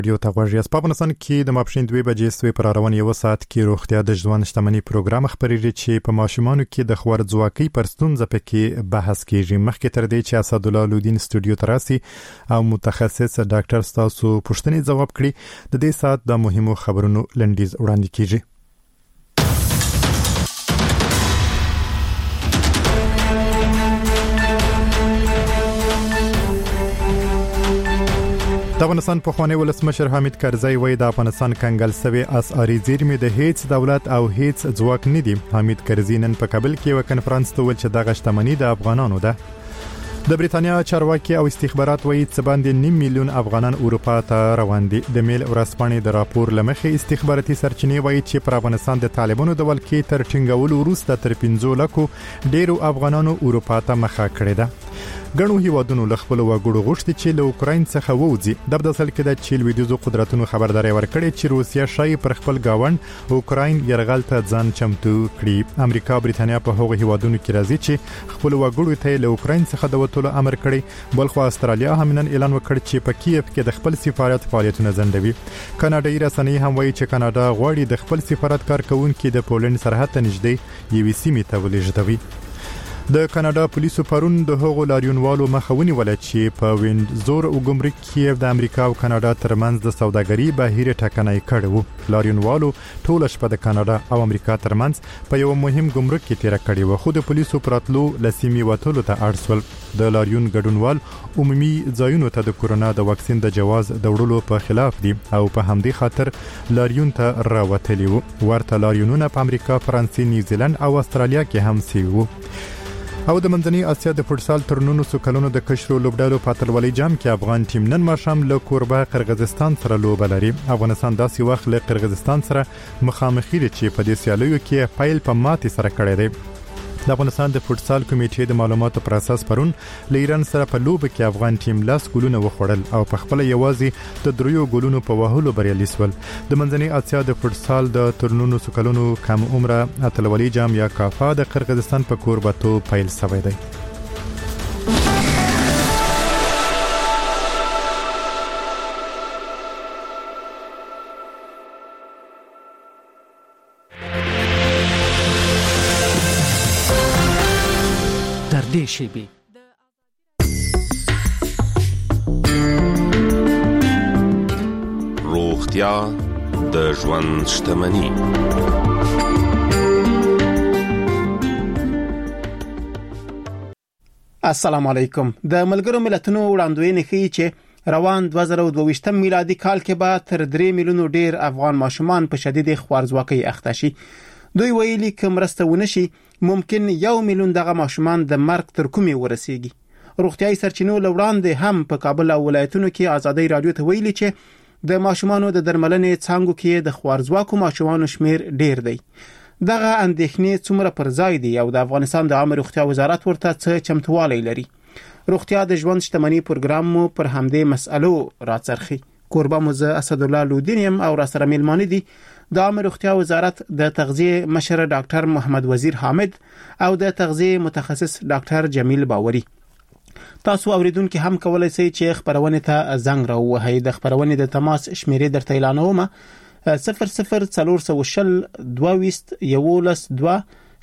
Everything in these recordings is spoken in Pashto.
رادیو ته غوږ یاست. په افغانستان کې د ماپښین 2 بجې سوي پر روان یو ساعت کې روغتیا د ژوند شتمنۍ پروګرام خبرېږي چې په ماشومانو کې د خوارځواکۍ پر ستونزه پکې بحث کیږي. مخکې تر دې چې اسد الله لودین استودیو ته راسي او متخصص ډاکټر تاسو پوښتنې ځواب کړي، د دې ساعت د مهمو خبرونو لنډیز وړاندې کیږي. د افغانستان پخوانی ولسمشر حامد کرزی وایي د افغانستان کنګل سوي اسعاري زیرمې د هیڅ دولت او هیڅ ځواک نه دي. حامد کرزی نن په کابل کې یو کنفرانس ته ویل چې دغه شتمنۍ د افغانانو ده. د بریتانیا چارواکي او استخبارات وایي چې باندې 9 میلیون افغانان اروپا ته روان دي. د میل ورځپاڼې د راپور لمخې استخباراتي سرچینې وایي چې پر افغانستان د طالبانو د ولکې تر ټینګولو وروسته تر 15 لکو ډیرو افغانانو اروپا ته مخه کړې ده. ګڼو هیوادونو له خپل وګړو غوښتي چې له اوکراین څخه ووځي. د بدل کې د چیل ویډیو قدرتونو خبرداري ورکړي چې روسیا شای پر خپل گاوند اوکراین يرغل ته ځان چمتو کړي. امریکا او بریتانیا په هغو هیوادونو کې راځي چې خپل وګړو ته له اوکراین څخه د وټولو امر کړي. بلخو استرالیا هم نن اعلان وکړ چې په کیف کې د خپل سفارت فعالیتونه ځندوي. کاناډایي رسنۍ هم وایي چې کاناډا غواړي د خپل سفارت کارکونکو د پولند سرحد ته نږدې یوې سیمې ته ولېږدوي. د کاناډا پولیسو پرون د هغو لاریونوالو مخاوني ول چې په وینډزور او ګمرک کې د امریکا او کاناډا ترمنځ د سوداګرۍ بهیر ټاکنۍ کړو. لاریونوالو ټول شپه د کاناډا او امریکا ترمنځ په یو مهم ګمرک کې تیر کړی و، خو د پولیسو پراتلو لسیمي وټولو ته اړسول. د لاریون ګډونوال عمومي ځایونو ته د کورونا د واکسین د جواز د وړلو په خلاف دي او په همدې خاطر لاریون ته راوتلی وو. ورته لاریونونه په امریکا، فرانسې، نیوزیلند او استرالیا کې هم سی وو. او د منځنۍ اسیا د فوټسال ترنونو سکلونو د کشرو لوبډالو په اتلولۍ جام کې افغان ټیم نن ماښام له کوربه قرغیزستان سره لوبه لري. افغانستان داسې وخت له قرغیزستان سره مخامخ دی چې په دې سیالیو کې پیل په ماتې سره کړی دی. د افغانستان د فوټسال کمیټې د معلوماتو پر اساس پرون له ایران سره په لوبه کې افغان ټیم 10 ګولونه وخوړل او په خپل یوازې د 3 ګولونو په وهلو بریالي شول. د منځنۍ اسیا د فوټسال د ترنونو سکلونو کم عمره اتلولۍ جام یا کافا د قرغیزستان په کوربتو پیل شوی دی. شبي روغتیا د ژوند شتمني. السلام علیکم. د ملګرو ملتونو وړاندوینه کوي چې روان 2022 میلادي کال کې به تر 3 میلیونو ډیر افغان ماشومان په شدید خوارځواکۍ اخته شي. دوی ویلي چې مرسته ونشي ممکن 1 میلیون دغه ماشومان د مرګ تر کومې ورسیږي. روغتیايي سرچینو لوړاندې هم په کابل او ولایتونو کې آزادۍ رادیو ته ویلي چې د ماشومانو د درملنې څانګو کې د خوارځواکو ماشومانو شمیر ډیر دی. دغه اندېښنې څومره پر ځای دي او د افغانستان د عامه روغتیا وزارت ورته څه چمتووالی لري؟ روغتیا د ژوند شتمنۍ پروګرام مو پر همدې مسألو راڅرخي. کوربه مو زه اسد الله لودین او را سره میلمانه دي د عامه روغتیا وزارت د تغذیه مشر ډاکټر محمد وزیر حامد او د تغذیه متخصص ډاکټر جمیل باوري. تاسو اوریدونکو هم کولای شئ چې خبرونه ته زنګ راوهئ. د خبرونه د تماس شمیرې درته اعلانوم: 00420 22 11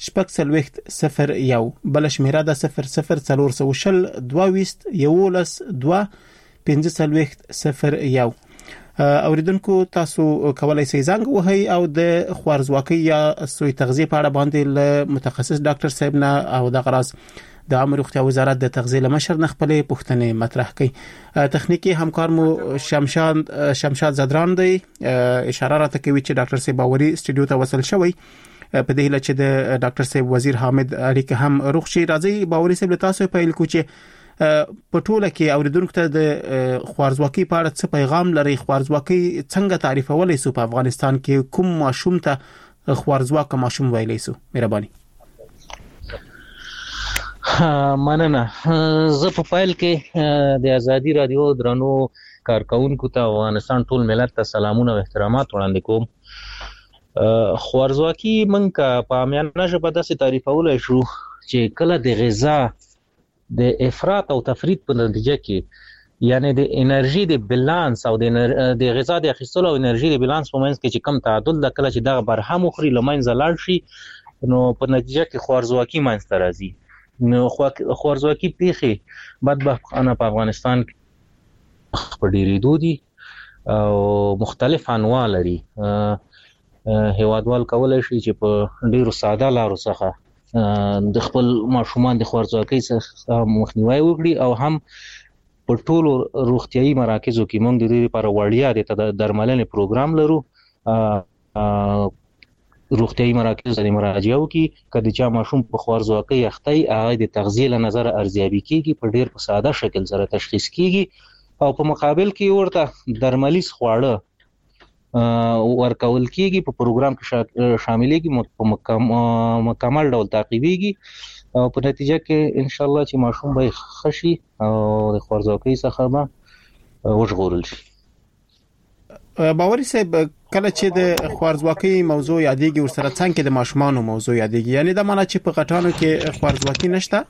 2 بل شمیره د 00420 22 11 2 اوریدونکو تاسو کولای شئ زنګ وهئ او د خوارځواکۍ یا سوی تغذیه په اړه باندې له متخصص ډاکټر صاحب نه او د غراض د عامه روغتیا وزارت د تغذیه لمشر نه خپل پوښتنې مطرح کړي. تخنیکی همکار مو شمشاد زدران دی. اشاره راته کوي چې ډاکټر صاحب باوري استودیو ته وصل شوی. په دې هیله چې د ډاکټر صاحب وزیر حامد اړیکه هم روغ شي. راځي باوري صاحب تاسو په پیل کو چې په ټوله کې اوریدونکو ته د خوارځواکۍ په اړه څه پیغام لري؟ خوارځواکۍ څنګه تعریفولای سو؟ په افغانستان کې کوم ماشوم ته خوارځواکه ماشوم ویلای سو؟ مهرباني. مننه. زه په فایل کې د ازادي رادیو درنو کارکونکو ته افغانستان ټول ملت ته سلامونه او احترامات وړاندې کوم. خوارځواکي منکه په عامیانه ژبه داسې تعریفولای شو چې کله د غذا د افراط او تفرید په نتیجه کې یعنی د انرژي د بالانس او د غذا د اخیستلو او انرژي د بالانس په منځ کې چې کم تعادل د کله چې دغه برهم وخوري لمنځه لاړ شي نو په نتیجه کې خوارزواکي منځته راځي. نو خوارزواکي پیښې بدبختانه په افغانستان کې په ډېرېدو دي او مختلف انواع لري. هیوادوال کولی شي چې په ډېرو ساده لارو څخه د خپل ماشومان د خوارزواکۍ څخه مخنیوی وکړي او هم په ټولو روغتیایي مراکزو کې موږ د دې لپاره وړیا د درملنې پروګرام لرو. روغتیایي مراکز د مراجعه وکړي که د چا ماشوم په خوارزواکۍ اخته وي هغه د تغذیې له نظره ارزیابي کېږي، په ډېر په ساده شکل سره تشخیص کېږي او په مقابل کې ورته درملیز خواړه ورکول کېږي، په پروګرام کې شاملېږي، په مکمل ډول تعقیبېږي او په نتیجه کې ان شاء الله چې ماشوم به ښه شي او د خوارزواکۍ څخه به وژغورل شي. باوري صاحب کله چې د خوارزواکۍ موضوع یادېږي ورسره څنګه کې د ماشومانو موضوع یادېږي، یعنی دا معنی چې په غټانو کې خوارزواکۍ نشته؟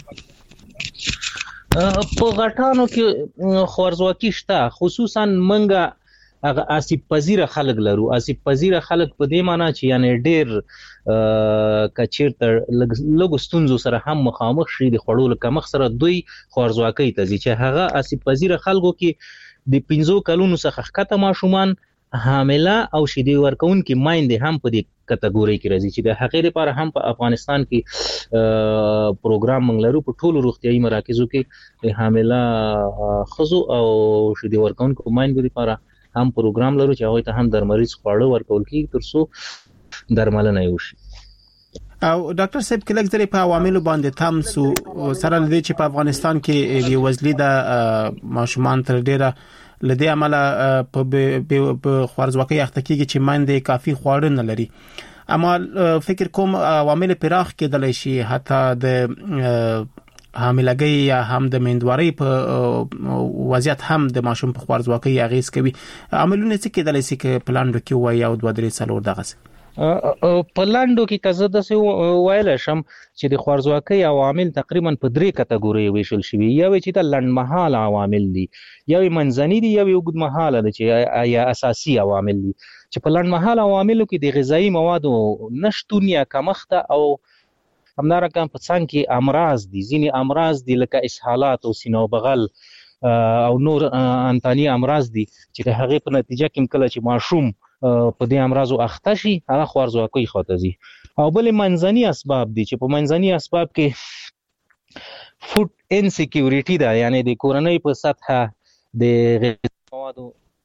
په غټانو کې خوارزواکۍ شته، خصوصا منګه هغه آسیب پذیره خلک لرو. آسیب پذیره خلک په دې معنی چې یعنی ډېر کچیرته لږ ستونزو سره هم مخامخ شي د خوړو له کمښت سره دوی خوارزواکۍ ته ځي، چې هغه آسیب پذیره خلکو کې د 5 کلونو څخه ښکته ماشومان، حامله او شیدې ورکوونکې میندې هم په دې کټګورۍ کې راځي چې د هغې لپاره هم په افغانستان کې پروګرام موږ لرو. په ټولو روغتیایي مراکزو کې د حامله ښځو او شیدې ورکوونکو میندو لپاره هم پروګرام لرو چې هغوی ته هم درملیز خواړه ورکول کېږي تر څو درملنه یې وشي. او ډاکټر صاحب کله ځرې په عواملو باندې تم سو سره لدې چې په افغانستان کې بې وزلي د ماشومان تر ډیره لدې عمله په خوارزواکۍ اخته کېږي چې میندې کافي خواړه نه لري. اما فکر کوم عوامل پراخ کېدلی شي حتی د حاملګۍ یا هم د میندوارۍ په وضعیت هم د ماشوم په خوارزواکۍ اغیز کوي. عاملونه څه کېدلی شي چې په لاندو کې وایي او 2-3 دغه په لاندو کې که زه داسې ویلی شم چې د خوارزواکۍ عوامل تقریبا په 3 کټګوریو ویشل شوي. یو چې د لنډمهاله عوامل دي، یو منځني دي، یو اوږدمهاله دي چې یا اساسي عوامل دي. چې په لنډمهاله عواملو کې د غذایي موادو نشتون یا کمښت او همدارنګه په څنګ کې امراض دي. ځینې امراض دي لکه اسهالات او سینه او بغل او نور انتاني امراض دي چې د هغې په نتیجه کې کله چې ماشوم په دې امراضو اخته شي هغه خوارزواکۍ خواته ځي. او بل منځني اسباب دي چې په منځني اسباب کې فوډ انسیکیورټي ده، یعنی د کورنۍ په سطحه د غذایي موادو.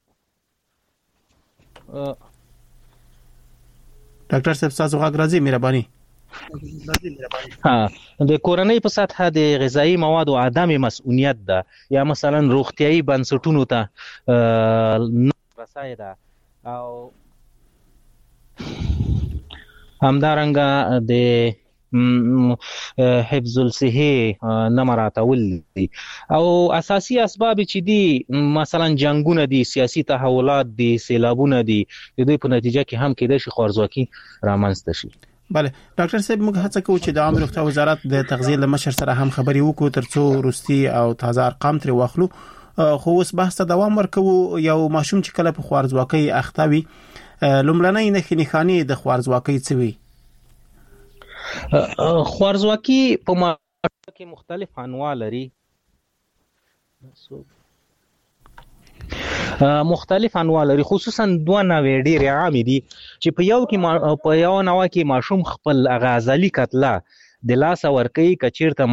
ډاکټر صاحب تاسو غږ راځي مهرباني. د کورنۍ په سطحه د غذایي موادو عدم مسؤلیت ده، یا مثلا روغتیایي بنسټونو ته رسای ده او همدارنګه د حفظ الصحه نه مراعاتول دي. او اساسي اسباب چې دي مثلا جنگونه دي، سیاسي تحولات دي، سیلابونه دي، د دې په نتیجه کې هم کېدای شي خوارزواکي رامنځته شي. بله ډاکټر صاحب موږ هڅه کوو چې د عامه روغتیا وزارت د تغذیې له مشر سره هم خبرې وکړو ترڅو روستي او تازه ارقام ترې واخلو. خو اوس بحث ته دوام ورکوو. یو ماشوم چې کله په خوارزواکۍ اخته وي لومړنۍ نښې د خوارزواکۍ څه وي؟ خوارزواکي په ماشوم کې مختلف انواع لري. خصوصا 2 نوعې ډېرې عامې دي چې په یو نوع کې ماشوم خپل غذایي کتله د لاسه ورکوي که چېرته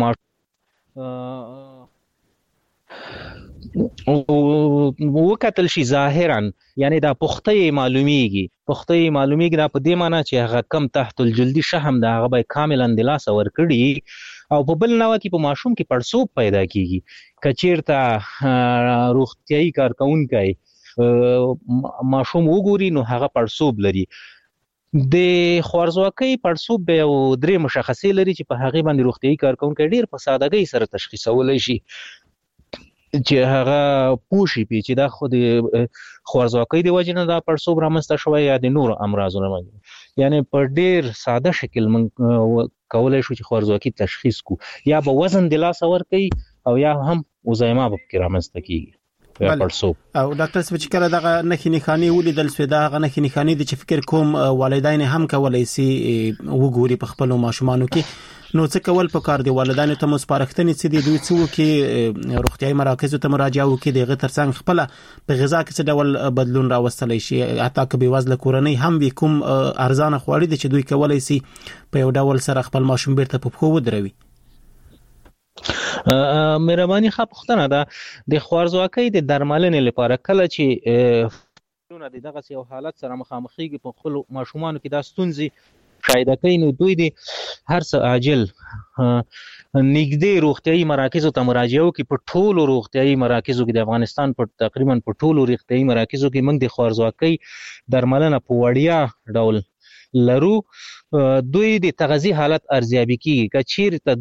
وکتل شي ظاهرا، یعنی دا پخته معلومیږي دا په دې معنی چې هغه کم تحت الجلدي شحم دا هغه به کاملا د لاسه ورکړي. او په بل نوع کې په ماشوم کې پړسوب پیدا کیږي که چېرته روغتیایي کارکونکی ماشوم وګوري نو هغه پړسوب لري. د خوارزواکۍ پړسوب به یو 3 مشخصې لري چې په هغې باندې روغتیایي کارکونکی ډېر په سادهګۍ سره تشخیصولی شي چې هغه پوه شي چې دا خو د خوارزواکۍ د وجې نه دا پړسوب رامنځته شوی یا د نورو امراضو نه. یعنی په ډېر ساده شکل موږ کولی شو چې خوارزواکي تشخیص کو. یا به وزن د لاسه ورکوي او یا هم وزایما به کې رامنځته کیږي یا پړسو. او ډاکټر صاحب چې کله دغه نښې نښانې ولیدل سوې دا هغه نښې نښانې دي چې فکر کوم والدین هم کولای شي وګوري په خپل ماشومانو کې، نو څه کول پکار دي؟ والدین ته مو سپارښتنې څه دي؟ دوی څه وکړي؟ روغتیايي مراکزو ته مراجعه وکړي، دغه ترڅنګ خپل په غذا کې څه ډول بدلون راوستلی شي، حتی که بې وزله کورنۍ هم وي، کوم ارزانه خواړه دي چې دوی کولای شي په یو ډول سره خپل ماشوم بیرته په پښو ودروي؟ مهرباني ښه پوښتنه ده. د خوارځواکۍ د درملنې لپاره کله چې دغه یو حالت سره مخامخېږي په خپل ماشومانو کې دا ستونزې شاید کوي، نو دوی د هر څه عاجل نږدې روغتیايي مراکزو ته مراجعه وکړي. په ټولو روغتیايي مراکزو کې د افغانستان تقریبا په ټولو روغتیايي مراکزو کې موږ د خوارځواکۍ درملنه په وړیا ډول لرو. دوی د تغذیه حالت ارزیابي کیږي، که چیرته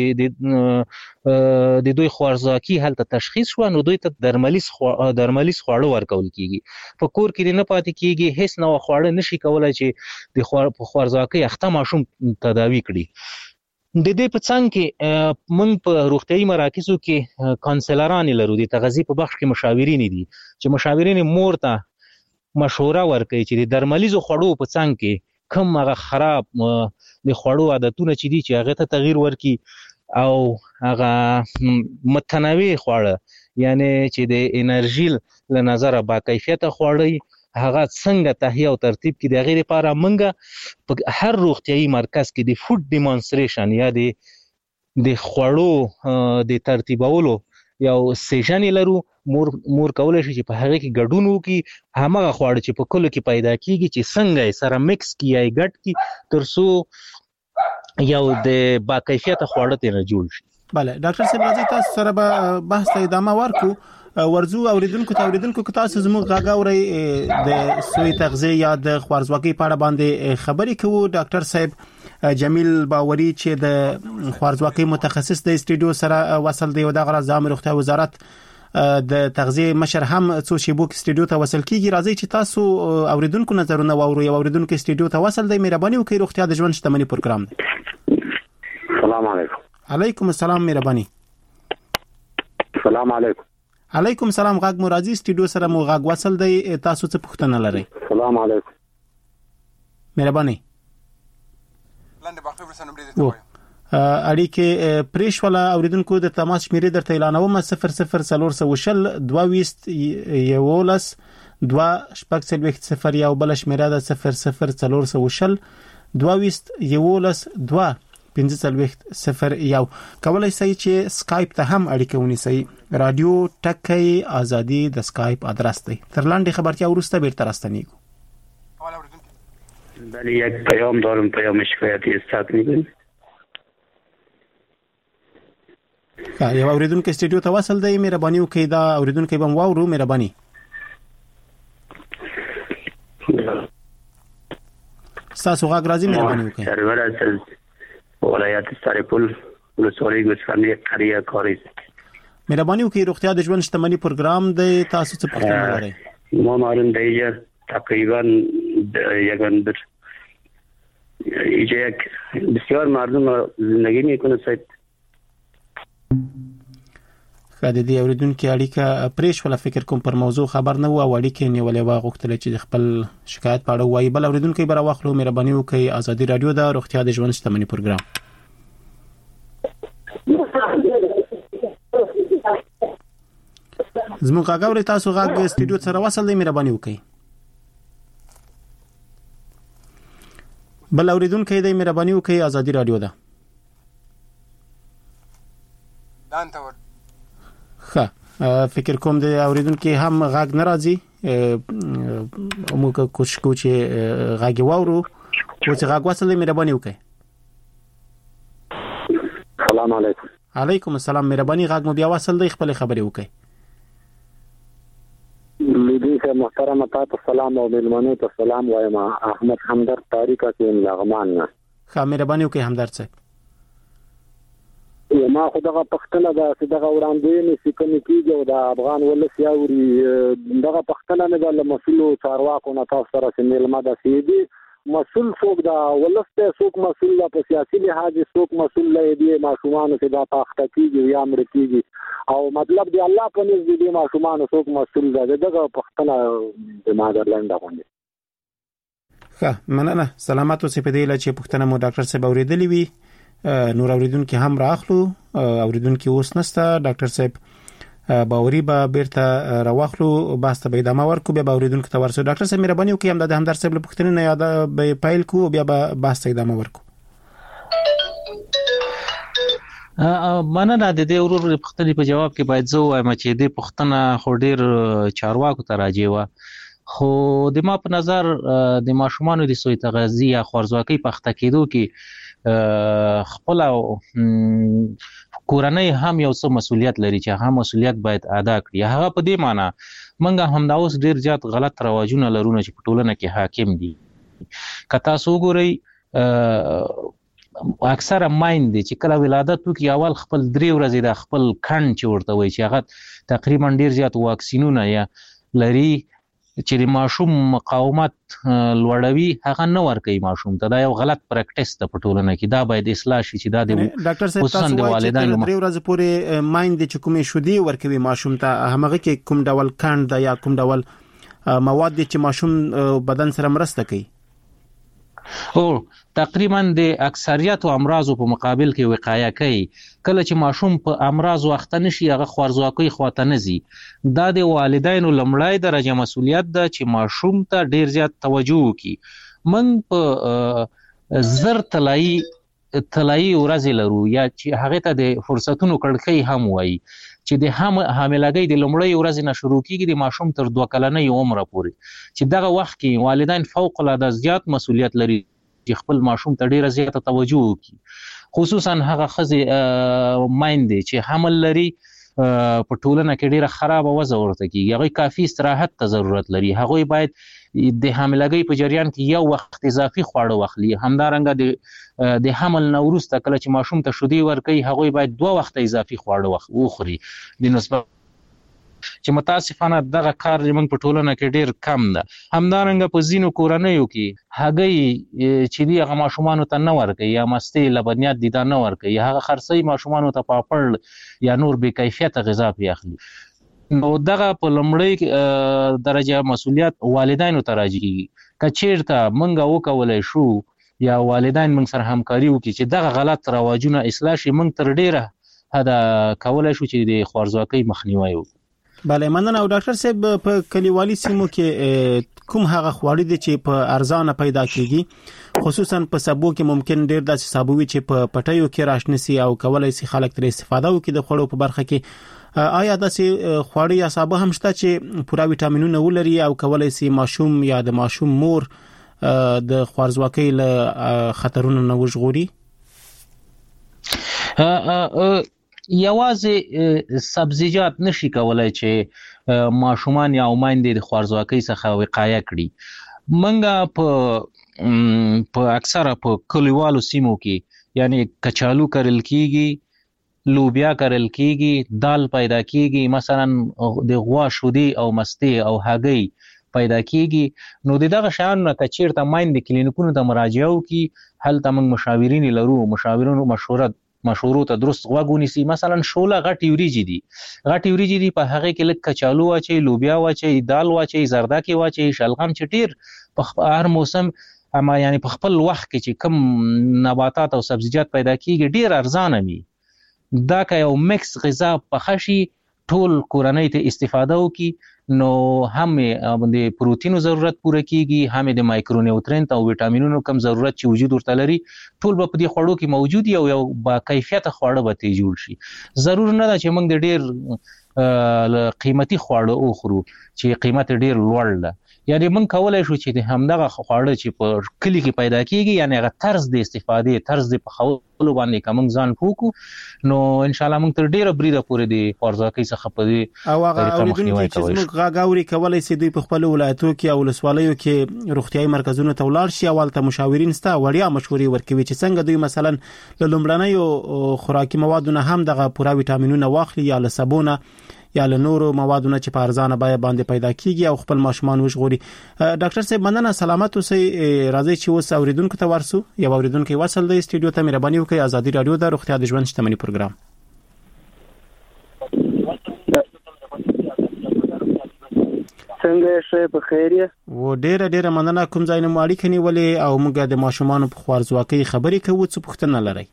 دوی د دوی خوارځواکي هلته تشخیص شو نو دوی ته درملیز خواړه ورکول کیږي. په کور کې نه پاتې کیږي، هیڅ نوع خواړه نشي کولای چې د خوارځواکۍ اخته ماشوم تداوی کړي. د دې په څنګ کې موږ په روغتیايي مراکزو کې کانسلران لرو، د تغذیه په بخش کې مشاورین دي چې مشاورین مور ته مشوره ورکوي چې د درملیزو خوړو په څنګ کې کوم هغه خراب د خوړو عادتونه چې دي چې هغه ته تغییر ورکړي او هغه متنوع خواړه یعنی چې د انرژي له نظره با کیفیته خواړه هغه څنګه تهیه او ترتیب کړي. د غیر لپاره موږ په هر روغتیايي مرکز کې د فود ډیمونستریشن یا د خوړو د ترتیبولو یو سیشن لرو. مور کولای شي چې په هغه کې ګډون وکړي، همغه خواړه چې په کلو کې پیدا کیږي چې څنګه یې سره مکس کړي یا یې ګډ کړي ترڅو یو د با کیفیته خواړه ترې جوړ شي. بله ډاکټر صاحب راځي تاسو سره به بحث ته ادامه ورکړو. ورزو اوریدونکو که تاسو زموږ غږ اورئ د سوی تغذیه یا د خوارځواکۍ په اړه باندې خبرې کوو. ډاکټر صاحب جمیل باوري چې د خوارځواکۍ متخصص د استډیو سره وصل دی او د غرض روغتیا وزارت د تغذیه مشر هم څو شیبو کې استډیو ته وصل کیږي. راځي چې تاسو اوریدونکو نظرونه واورو. یو اوریدونکو استډیو ته وصل دی، مهرباني وکړئ. روغتیا د ژوند شتمنۍ پروګرام دی. السلام علیکم. علیکم السلام، مهرباني. السلام علیکم. علیکم السلام. غږ مو راځي، استډیو سره مو غږ وصل دی. تاسو څه پوښتنه لرئ؟ السلام علیکم. مهرباني. لاندې باقي ورسره ډیر ته وایم. اړیکې پریشوله اوریدونکو د تماس شمیرې درته اعلانوم: 00420 22 11 2 شپږ څلوېښت 0 یو بل شمیره ده 00420 22 11 2 پنځه څلوېښت 0 یو. کولای شئ چې سکایپ ته هم اړیکه ونیسئ. رادیو ټکی ازادي د سکایپ ادرس دی. تر لاندې خبرتیا وروسته بیرته راستنیږو. بله یک پیام دارم، پیام شکایتی استاد می‌کنم. یو اوریدونکو استډیو ته وصل دی، مهرباني وکړئ دا اوریدونکو به واورو. مهرباني. تاسو غږ راځي، مهرباني وکړئ. سرور از ولایت سرپل ولسوالی گوسفندی قریه کاری. مهرباني وکړئ. روغتیا د ژوند شتمنۍ پروګرام دی، تاسو څه پوښتنه لرئ؟ ما معلوم دی تقریبا اینجا یک بسیار مردم زندگی میکنه سید. خاله دې اوریدونکو اړیکه پریشوله فکر کوم پر موضوع خبر نه و او اړیکه نیولې و غوښتل چې خپل شکایت پاړو وایي. بل اوریدونکو به راوخلو. مهرباني وکړئ. ازادي رادیو د روغتیا د ژوند شتمنۍ پروګرام. زموږ غاګوري تاسو غاګ استډیو سره وصل دی، مهرباني وکړئ. بل اوریدونکو دې مهرباني وکړئ. ازادي رادیو ده. فکر کوم د اوریدونکو هم غاګ ناراضي. موږ کوشش کوو چې غاګ واورو. او چې غاګ وصل دی، مهرباني وکړئ. السلام علیکم. علیکم السلام. مهرباني غاګ مو بیا وصل دی، خپل خبرې وکړئ. لیدي که محترم تاسو سلام او ملمنو ته سلام وایم. احمد همدرد طریقه کې لغمان نه. ښه مهرباني وکړئ همدرد صاحب. ما خو دغه پښتنه ده چې دغه وړاندوینې چې کومې کېږي او د افغان ولس یاوري دغه پښتنه نه ده له مسؤلو چارواکو نه تاسو سره چې میلمه ده چې دي مسؤل څوک دا ولسته څوک مسؤل دا په سیاسي لحاظ څوک مسؤل دی ماشومان چې دا تاخته کیږي یا مړ کیږي او مطلب دی الله په نس دی ماشومان څوک مسؤل دی دغه پښتنه د مادرلند غونډه ښه مننه سلامات اوسې په دې لاره چې پښتنه مو ډاکټر صاحب اوریدلی وي نور اوریدونکو هم راخلو اوریدونکو اوس نسته ډاکټر صاحب باوري به بیرته راوخلو باسته به ادامه ورکو به اوریدونکو ته ورسو ډاکټر صاحب مهرباني وکړئ هم د همدار صاحب له پښتنې نه یاد به پایل کو بیا به باسته ادامه ورکو مننه د دې ورور پښتنې په جواب کې باید زه وایم چې د پښتنه خو ډیر چارواکو ته راځي وا خو د ما په نظر د ماشومان د سوی تغذیه یا خوارزواکۍ په اخته کېدو کې خپل کورنۍ هم یو څه مسولیت لري چې هغه مسولیت باید ادا کړي هغه په دې معنی منګه هم دا اوس ډیر زیات غلط رواجونه لرونه چې په ټولنه کې حاکم دي که تاسو وګورئ اکثره مایند چې کله ولادت وکړي اول خپل 3 ورځې د خپل کڼ چې ورته وایي چې هغه تقریبا ډیر زیات واکسینونه یا لري چې د ماشوم مقاومت لوړوي هغه نه ورکوي ماشوم ته دا یو غلط پریکټیس ده په ټولنه کې دا باید اصلاح شي چې دا د ډاکټر صاحب تاسو وایي چې 3 ورځې پورې مایند چې کومې شودي ورکوي ماشوم ته هغه کې کوم ډول کاند یا کوم ډول مواد چې ماشوم بدن سره مرسته کوي او تقریبا د اکثریت امراضو په مقابل کې وقایه کوي کله چې ماشوم په امراض وخت نشي هغه خوارزواکۍ خواته نزي دا د والدینو لمړی درجه مسولیت ده چې ماشوم ته ډیر زیات توجه وکړي من په زر طلایی ورځې لرو یا چې هغه ته د فرصتونو کړکۍ هم وایي چې د حاملګۍ د لمړی ورځې نه شروع کیږي د ماشوم تر 2 کلنۍ عمر پورې چې دغه وخت کې والدین فوق العاده زیات مسولیت لري چې خپل ماشوم ته ډیره زیاته توجه وکړي خصوصا هغه ښځې مایندې چې حمل لري په ټولنه کې ډیره خراب وضع ورته کیږي هغه کافي استراحت ته ضرورت لري هغه باید د حاملګۍ په جریان کې یو وخت اضافي خواړه واخلي همدارنګه د حمل نه وروسته کله چې ماشوم ته شودي ورکوي هغه باید 2 وخت اضافي خواړه وخوري د نسبت چې متاسفانه دغه کار زموږ په ټولنه کې ډیر کم ده همدارنګه په ځینو کورنیو کې هغه چې دی هغه ماشومانو ته نه ورکوي یا مستې لبنیات دي دا نه ورکوي هغه خرڅي ماشومانو ته پاپړ یا نور بې کیفیته غذا اخلي نو دغه په لمړی درجه مسولیت والدینو ته راځي کچیرته منګه وکولای شو یا والدین موږ سره همکاري وکړي چې دغه غلط رواجونه اصلاح شي موږ تر ډیره هدا کولای شو چې د خوارزواکۍ مخنیوي وکړو بله مننه او ډاکټر صاحب په کلیوالي سیمو کې کوم هغه خواړه دي چې په ارزانه پیدا کیږي خصوصا په سبو کې ممکن ډیر داسې سبو وي چې په پټیو کې راشنسي او کولای شي خلک تر استفاده وکړي د خوړو په برخه کې آیا داسې خواړه یا سابه هم شته چې پوره ویټامینونه ولري او کولای شي ماشوم یا د ماشوم مور د خوارزواکۍ له خطرونو نه وژغوري یوازې سبزیجات نشي کولای چې ماشومان یا میندې د خوارزواکۍ څخه وقایه کړي منګه په اکثره په کلیوالو سیمو کې یعنی کچالو کرل کیږي لوبیا کرل کیږي دال پیدا کیږي مثلا د غوا شودي او مستې او هګۍ پیدا کیږي نو دغه شان نه کچیرته مایند کلینیکونو ته مراجعه وکي هلته موږ مشاورین لرو مشاورونو مشورو ته درست غوږ ونیسي مثلا شوله غټي وریجې دي په هغه کې لک کچالو واچي لوبیا واچي دال واچي زردکي واچي شلغم چټیر په هر موسم اما یعنی په خپل وخت کې چې کم نباتات او سبزیجات پیدا کیږي ډیر ارزانه وي دا که یو مکس غذا پخشي ټول کورنۍ ته استفاده وکي نو هم د پروتینو ضرورت پوره کیږي هم د مایکرو نیوټرینټ او ویټامینونو کم ضرورت چې وجود ورته لري ټول په دې خوړو کې موجود یو با کیفیت خواړه به ته جوړ شي ضرور نه ده چې موږ د ډیر قیمتي خواړه وخورو چې قیمت ډیر لوړ ده یعنی موږ کولای شو چې د همدغه خواړه چې په کلی کې پیدا کیږي یعنی هغه طرز د استفادې طرز د پخولو باندې کوم ځان پوکو نو ان شاء الله موږ تر ډیره بریده پورې د خوارزواکۍ څخه په دې او هغه اوریدونکو چې موږ غاوري کولای شي دوی په خپل ولایتو کې او ولسوالیو کې روغتيایي مرکزونو ته ولاړ شي او ته مشاورین ستا وړیا مشورې ورکوي چې څنګه دوی مثلا له لومړنیو خوراکي موادو نه هم دغه پوره ویټامینونه واخلي یا له سبونه یا له نورو موادونو چې په ارزانه بیه باندې پیدا کیږي او خپل ماشومان وژغوري. ډاکټر صاحب مننه، سلامت اوسئ. راځي چې اوس اوریدونکو ته ورسو. یو اوریدونکو وصل دی سټوډیو ته، مهرباني وکړئ. ازادي رادیو د روغتیا د ژوند شتمنۍ پروګرام. څنګه شې په خیر یې؟ و ډیره مننه. کوم ځای نه مو اړیکه نیولې او موږ د ماشومان په خوارځواکۍ خبرې کوو، څه پوښتنه لرئ؟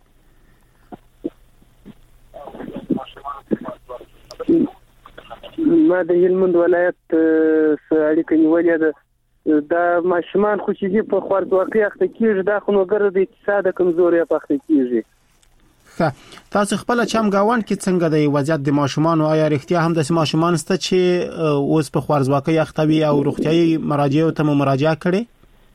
ما د هلمند ولایت اړیکه نیولې ده. دا ماشومان خو چې په خوارځواکۍ اخته کیږي، دا خو نو ګر د اقتصاد کمزوري په اخته کیږي. تاسو خپل چم گاوند کې څنګه د وضعیت د ماشومان او آیا رښتیا هم د ماشومان ست چې اوس په خوارځواکۍ اختوي او روغتيایي مراجعو ته مراجعه کړي؟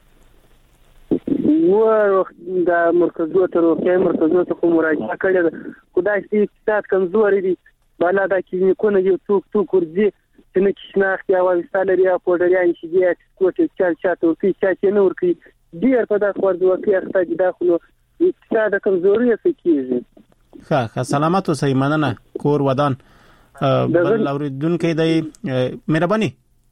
و د مرکزو ته روغتيایي مرکزو ته مراجعه کړي. خدای دې اقتصاد کمزوري دي، بالا دا کلینیکونه یو څوک ورځي چې نه کښناخت یا وایستالري یا پوډریان چې دی کوټه چل چاته او چې نور کوي ډیر په دا خوارځواکۍ اخته دي. دا خو اقتصاد کمزوري افکیږي. ښه سلامت اوسئ. مننه. کور ودان بل اوریدونکو دی، مهرباني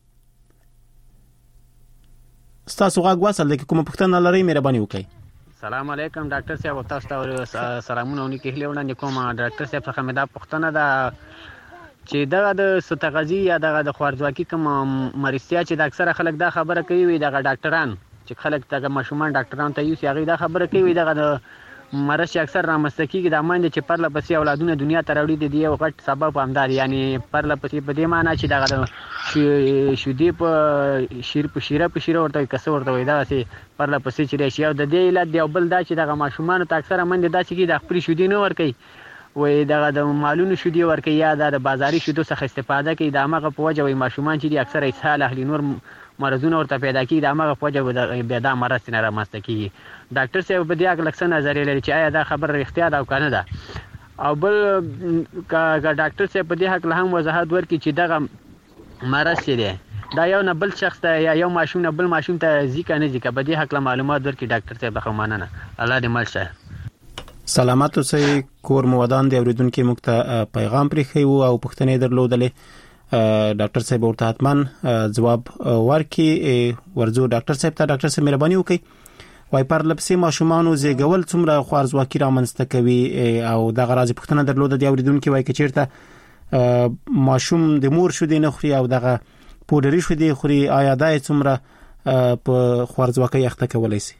ستاسو غږ وصل دی. کوم پوښتنه لرئ مهرباني وکړئ. سلام علیکم ډاکټر صاحب، تاسو ته سلامونه ونکړي. وړاندې کوم ډاکټر صاحب څخه مې دا پوښتنه ده چې دغه د ستغذی یا دغه د خوارځواکۍ کوم مرستیا چې د اکثره خلک دا خبره کوي وي دغه ډاکټران چې خلک دغه ماشومان ډاکټران ته یوسي، هغه دا خبره کوي دغه د مرض چې اکثر رامنځته کیږي د ماندې چې پرله پسې اولادونه دنیا ته راوړي دي. یو غټ سبب همدار، یعنی پرله پسې په دې معنی چې دغه شودې په شیره ورته کسه ورته وي، دغه سي پرله پسې چې راشي. او د دې علت دی او بل دا چې دغه ماشومان ته اکثر ماندې دا چې د خپل شودې نه ور کوي، وې دغه د مالونو شودې ور کوي یا د بازاري شودو څخه استفاده کوي. د هغه په وجه وي ماشومان چې د اکثر اسهال اهلي نور مرزونه ورته پیدا کیږي، د هغه په وجه بیا دا مرض نه رامنځته کیږي. ډاکټر صاحب په دې اړه لکه نظر لري چې آیا دا خبره رښتیا ده او کنه ده؟ او بل ډاکټر صاحب په دې حق له هم وضاحت ورکړي چې دغه مرض چې دی دا یو نه بل شخص ته یا یو ماشوم نه بل ماشوم ته ځکه نه ځکه. په دې حق له معلومات ورکړي ډاکټر صاحب. خو مننه، الله دې مل شه. سلامت اوسئ. کور مودان دی اوریدونکو موږ ته پیغام پرېښی وو او پوښتنې درلودلې. ډاکټر صاحب ورته حتمان جواب ورکړي. ورځو ډاکټر صاحب ته. ډاکټر صاحب مهرباني وکړئ. وای پرلپسې ماشومان زیږول څومره خوارځواکي رامنځته کوي او دغه راځي پوښتنه درلوده دی اوریدونکو وای کچیرته ماشوم د مور شودې نه خوري او دغه پودري شودې خوري، آیا دا څومره په خوارځواکۍ اخته کولای شي؟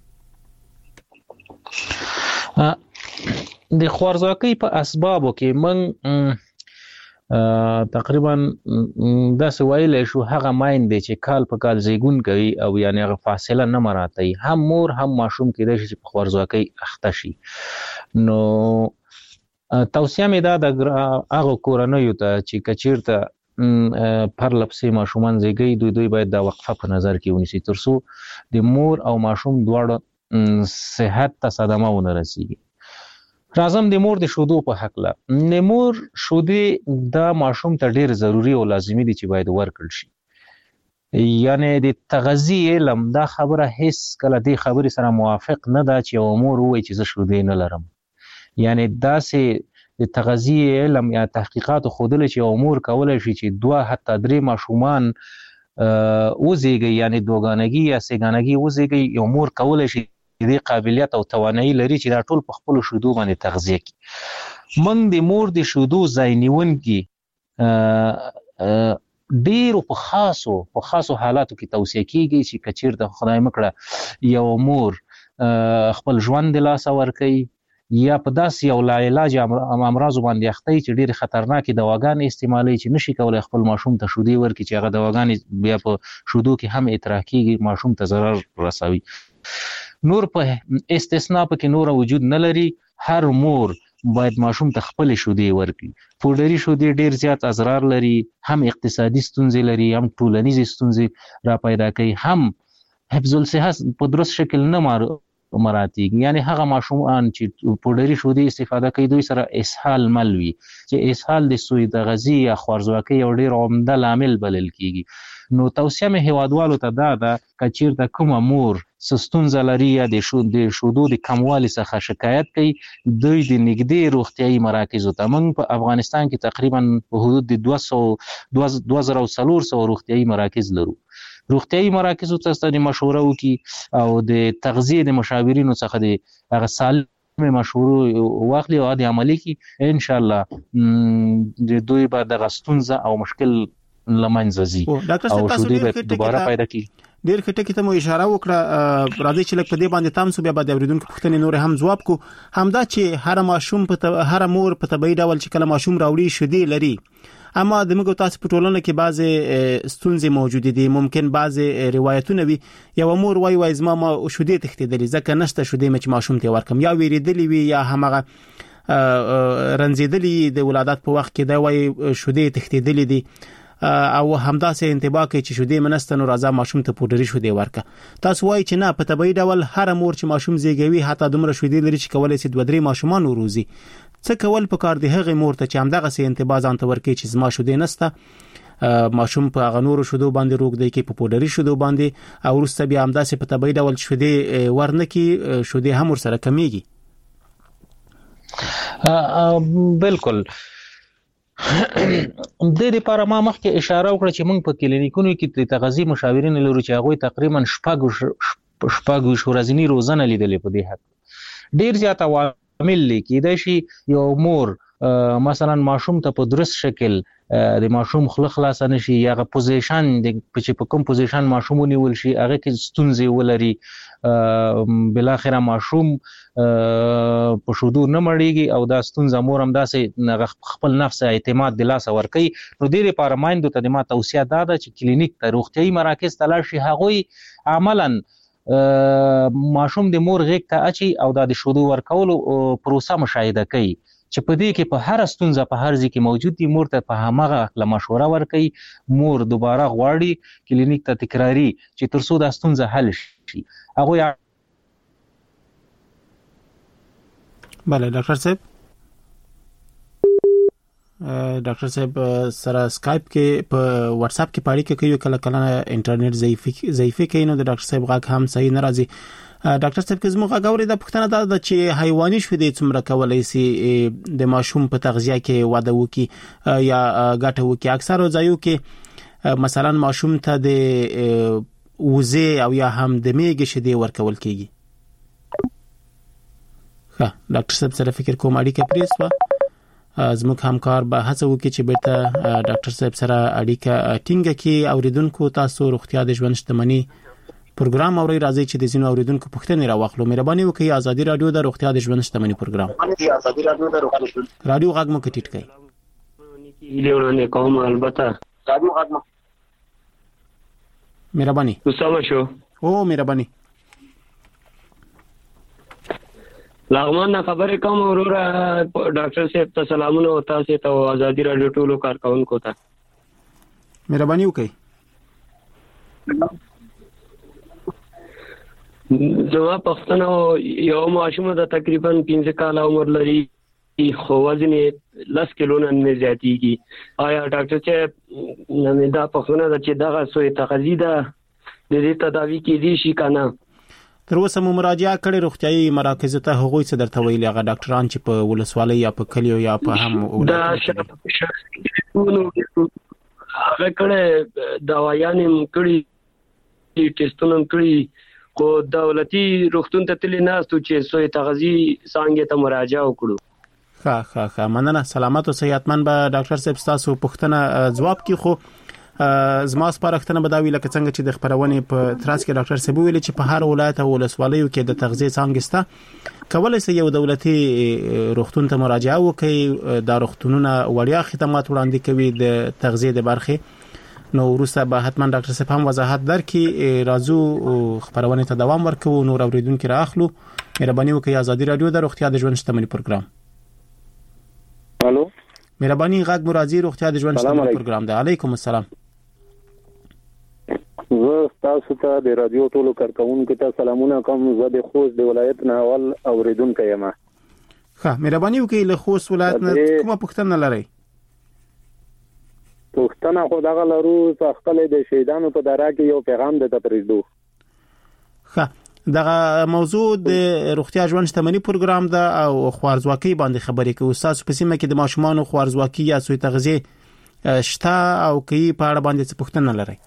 د خوارځواکۍ په اسبابو کې من تقریبا دا سوایل شو هغه ماین دی چې کال په کال زیګون کوي او یعنی هغه فاصله نه مراتي، هم مور هم ماشوم کې د شي په خوارځواکۍ اخته شي. نو توصیه مې دا د هغه کورنیو ته چې کچیرته پرلپسې ماشومان زیږي دوی باید دا وقفه په نظر کې ونیسي ترڅو د مور او ماشوم دواړو صحت ته صدمه ونه رسیږي. راځم د مور د شودو په حق له. د مور شودې دا ماشوم ته ډیر ضروری او لازمی دي چې باید ورکړل شي. یعنی د تغذی علم دا خبره هیڅ کله د خبرې سره موافق نه ده چې یو مور وایي چې زه شودې نه لرم. یعنی دا سه د تغذی علم یا تحقیقات خودل چې یو مور کولای شي چې 2 حتی 3 ماشومان وزیږي، یعنی دوګانګي یا سیګانګي وزیږي، یو مور کولای شي دې قابلیت او توانایي لري چې دا ټول په خپل شودو باندې تغذیه کړي. من د مور د شودو ځای نیونکي ډیرو په خاصو حالاتو کې توصیه کیږي چې کچیرته خدای مکړه یو مور خپل ژوند د لاس ورکړي یا په داس یو لا علاج امراض باندې اخته چې ډیر خطرناکې دواګانې استعمالي چې نشي کولای خپل ماشوم ته شودې ورکړي چې هغه دواګانې بیا په شودو کې هم اطراح کیږي، ماشوم ته ضرر رسوي. نور په استثناء پکې نور وجود نه لري. هر مور باید ماشوم ته خپل شودې ورکړي. پودري شودې ډیر زیات اضرار لري، هم اقتصادي ستونزې لري، هم ټولنیزې ستونزې را پیدا کوي، هم حفظ الصحه په درست شکل نه مراتیږي. یعنی هغه ماشومان چې پودري شودې استفاده کوي دوی سره اسهال مل وي چې اسهال د سوی د غذی یا خوارځواکۍ یو ډیر عمده لامل بلل کیږي. نو توصیه مې هیوادوالو ته دا ده که چیرته کومه مور ستونزه لري یا د شودو د کموالي څخه شکایت کوي دوی د نږدې روغتیايي مراکزو ته موږ په افغانستان کې تقریبا په حدود د 2400 روغتیايي مراکز لرو. روغتیايي مراکزو ته د مشوره وکي او د تغذیه د مشاورینو څخه د هغه سالم مشورو واخلي او د عملي کی ان شاء الله د دوی به د ستونزه او مشکل لمنځه ځي او شودې به دوباره پیدا کی. ډیر کټه کې ته مو اشاره وکړه راځي چې لکه په دې باندې تام سو بیا د اوریدونکو پوښتنې نور هم جواب کو همدا چې هر مور په طبيعي ډول چې کله ماشوم راوړي شودې لري اما د موږ تاسو په ټولنه کې بعضی ستونزې موجود دي ممکن بعضی روایتونه وي یو مور وای زما شودې تختیدلې ځکه نشته شودې مچ ماشوم ته ورکم یا ویریدلې وي یا همغه رنځیدلې د ولادت په وخت کې دا وای شودې تختیدلې دي او همداسې انتباه کوي چې شودې منستنو راځه ماشوم ته پودري شودې ورکه. تاسو وایي چې نه په طبيعي ډول هر مور چې ماشوم زیږوي حتی دومره شودې لري چې کولای شي 2-3 ماشومان وروزي. څه کول پکار دی هغه مور ته چې همدغه سي انتباه ځان ته ورکړي چې زما شودې نسته ماشوم په غنورو شودو باندې روغ دی کې په پودري شودو باندې او وروسته بیا همداسې په طبيعي ډول شودې ورنکي شودې هم ور سره کمیږي. بالکل د دې لپاره ما مخکې اشاره وکړه چې موږ په کلینیکونو کې د تغذیه مشاورین لرو چې هغه تقریبا شپږ ورځنی روزانه لیدلې په دې حق ډیر زیات عوامل لیکي شي یو مور مثلا ماشوم ته په درست شکل د ماشوم خله خلاص نشي یا غو پوزیشن د په کوم پوزیشن ماشوم ونیول شي هغه کې ستونزې ولري بل اخره ماشوم په شودو نه مړیږي او دا ستونزه مور هم داسې خپل نفس اعتماد د لاس ور کوي. نو د دې لپاره مایندو ته د ما توصیه ده چې کلینیک ته روغتیايي مراکز ته لاړ شي هغه عملاً ماشوم د مور غیږ ته اچي او د شودو ورکولو پروسه مشاهده کوي چې په دې کې په هر ستونزه په هر ځای کې موجود دي مور ته په همغه مشوره ورکوي مور دوباره غواړي کلینیک ته تکراری چې ترڅو دا ستونزه حل شي. هغه بله ډاکټر صاحب سره اسکایپ کې په واتس اپ کې پاړی کې کوي کله کله انټرنیټ ضعیفي کوي نو د ډاکټر صاحب غږ هم صحیح نه راځي. ډاکټر صاحب کزمو غاوري د پښتنه دا چې حیواني شودې څومره کولای شي د ماشوم په تغذیه کې واده وکي یا ګټه وکي. اکثر ځایو کې مثلا ماشوم ته د وزې او یا هم د میږي شودې ورکول کیږي. ها ډاکټر صاحب سره فکر کوم اړیکه پریسوا زموږ همکار به هڅه وکړي چې بیرته ډاکټر صاحب سره اړیکه ټینګه کړي. اوریدونکو تاسو روغتیا د ژوند شتمنۍ پروګرام اوري راځي چې د زینو اوریدونکو پوښتنې راوخلو. مهرباني وکړئ ازادي رادیو د روغتیا د ژوند شتمنۍ پروګرام رادیو غږ مو کټیټ کړئ. لیونه کوم البته رادیو غږ مهرباني وسامه شو او مهرباني لاغمان خبرې کوم وروره ډاکټر صاحب ته سلامونه او تاسو ته ازادي رادیو ټولو کارکونکو ته مهرباني وکړئ. زما پښتنه یو ماشوم د تقریبا 15 کال عمر لري خو وزن 10 کیلو نه زیاتیږي. آیا ډاکټر چې نه دا پښتنه چې دغه سوې تغذیه ده د دې تداوی کې دي شي کنه؟ تر اوسه مو مراجعه کړې روغتيایي مراکز ته هغوی څه درته ویلي هغه ډاکټران چې په ولسوالۍ یا په کلیو یا په هم دا شخصونو هغه کړه دوايانې کړې ټیسټونه کړې کو دولتي روغتون ته تللی ناستو چې سوې تغذیه څنګه ته مراجعه وکړو. ښه مننه سلامت او صحتمن به ډاکټر صاحب تاسو پوښتنه جواب کی. خو زما سپارښتنه به دا وی لکه څنګه چې د خبرونه په تراس کې ډاکټر صاحب ویل چې په هر ولایت او ولسوالیو کې د تغذیه څنګه ستا کولای شي یو دولتي روغتون ته مراجعه وکړي. دا روغتونونه وړیا خدمات وړاندې کوي د تغذیه د برخه. نو وروسته به حتما ډاکټر صاحب هم وضاحت درکړي. راځو خبرونه ته دوام ورکوو. نور اوریدونکو راخلو. مهرباني وکړئ ازادي رادیو د روغتیا د ژوند شتمنۍ پروګرام. الو مهرباني غږ مرادي روغتیا د ژوند شتمنۍ پروګرام ده. علیکم السلام. زه تاسو ته د رادیو ټولو کارکونکو ته سلامونه کوم. زه د خوست د ولایت نه اول اوریدونکو یم. ښه مهرباني وکړئ له خوست ولایت نه کومه پوښتنه لرئ؟ پښتنه خو دغه لرو چې خپل د شهیدانو په دره کې یو پیغام د تپریدو. دغه موضوع د روغتیا ژوند شتمنۍ پروګرام ده او خوارزواکي باندې خبرې کوي. تاسو په سیمه کې د ماشومان خوارزواکي یا سوء تغذیه شته او کوي په اړه باندې څه پوښتنه لرئ؟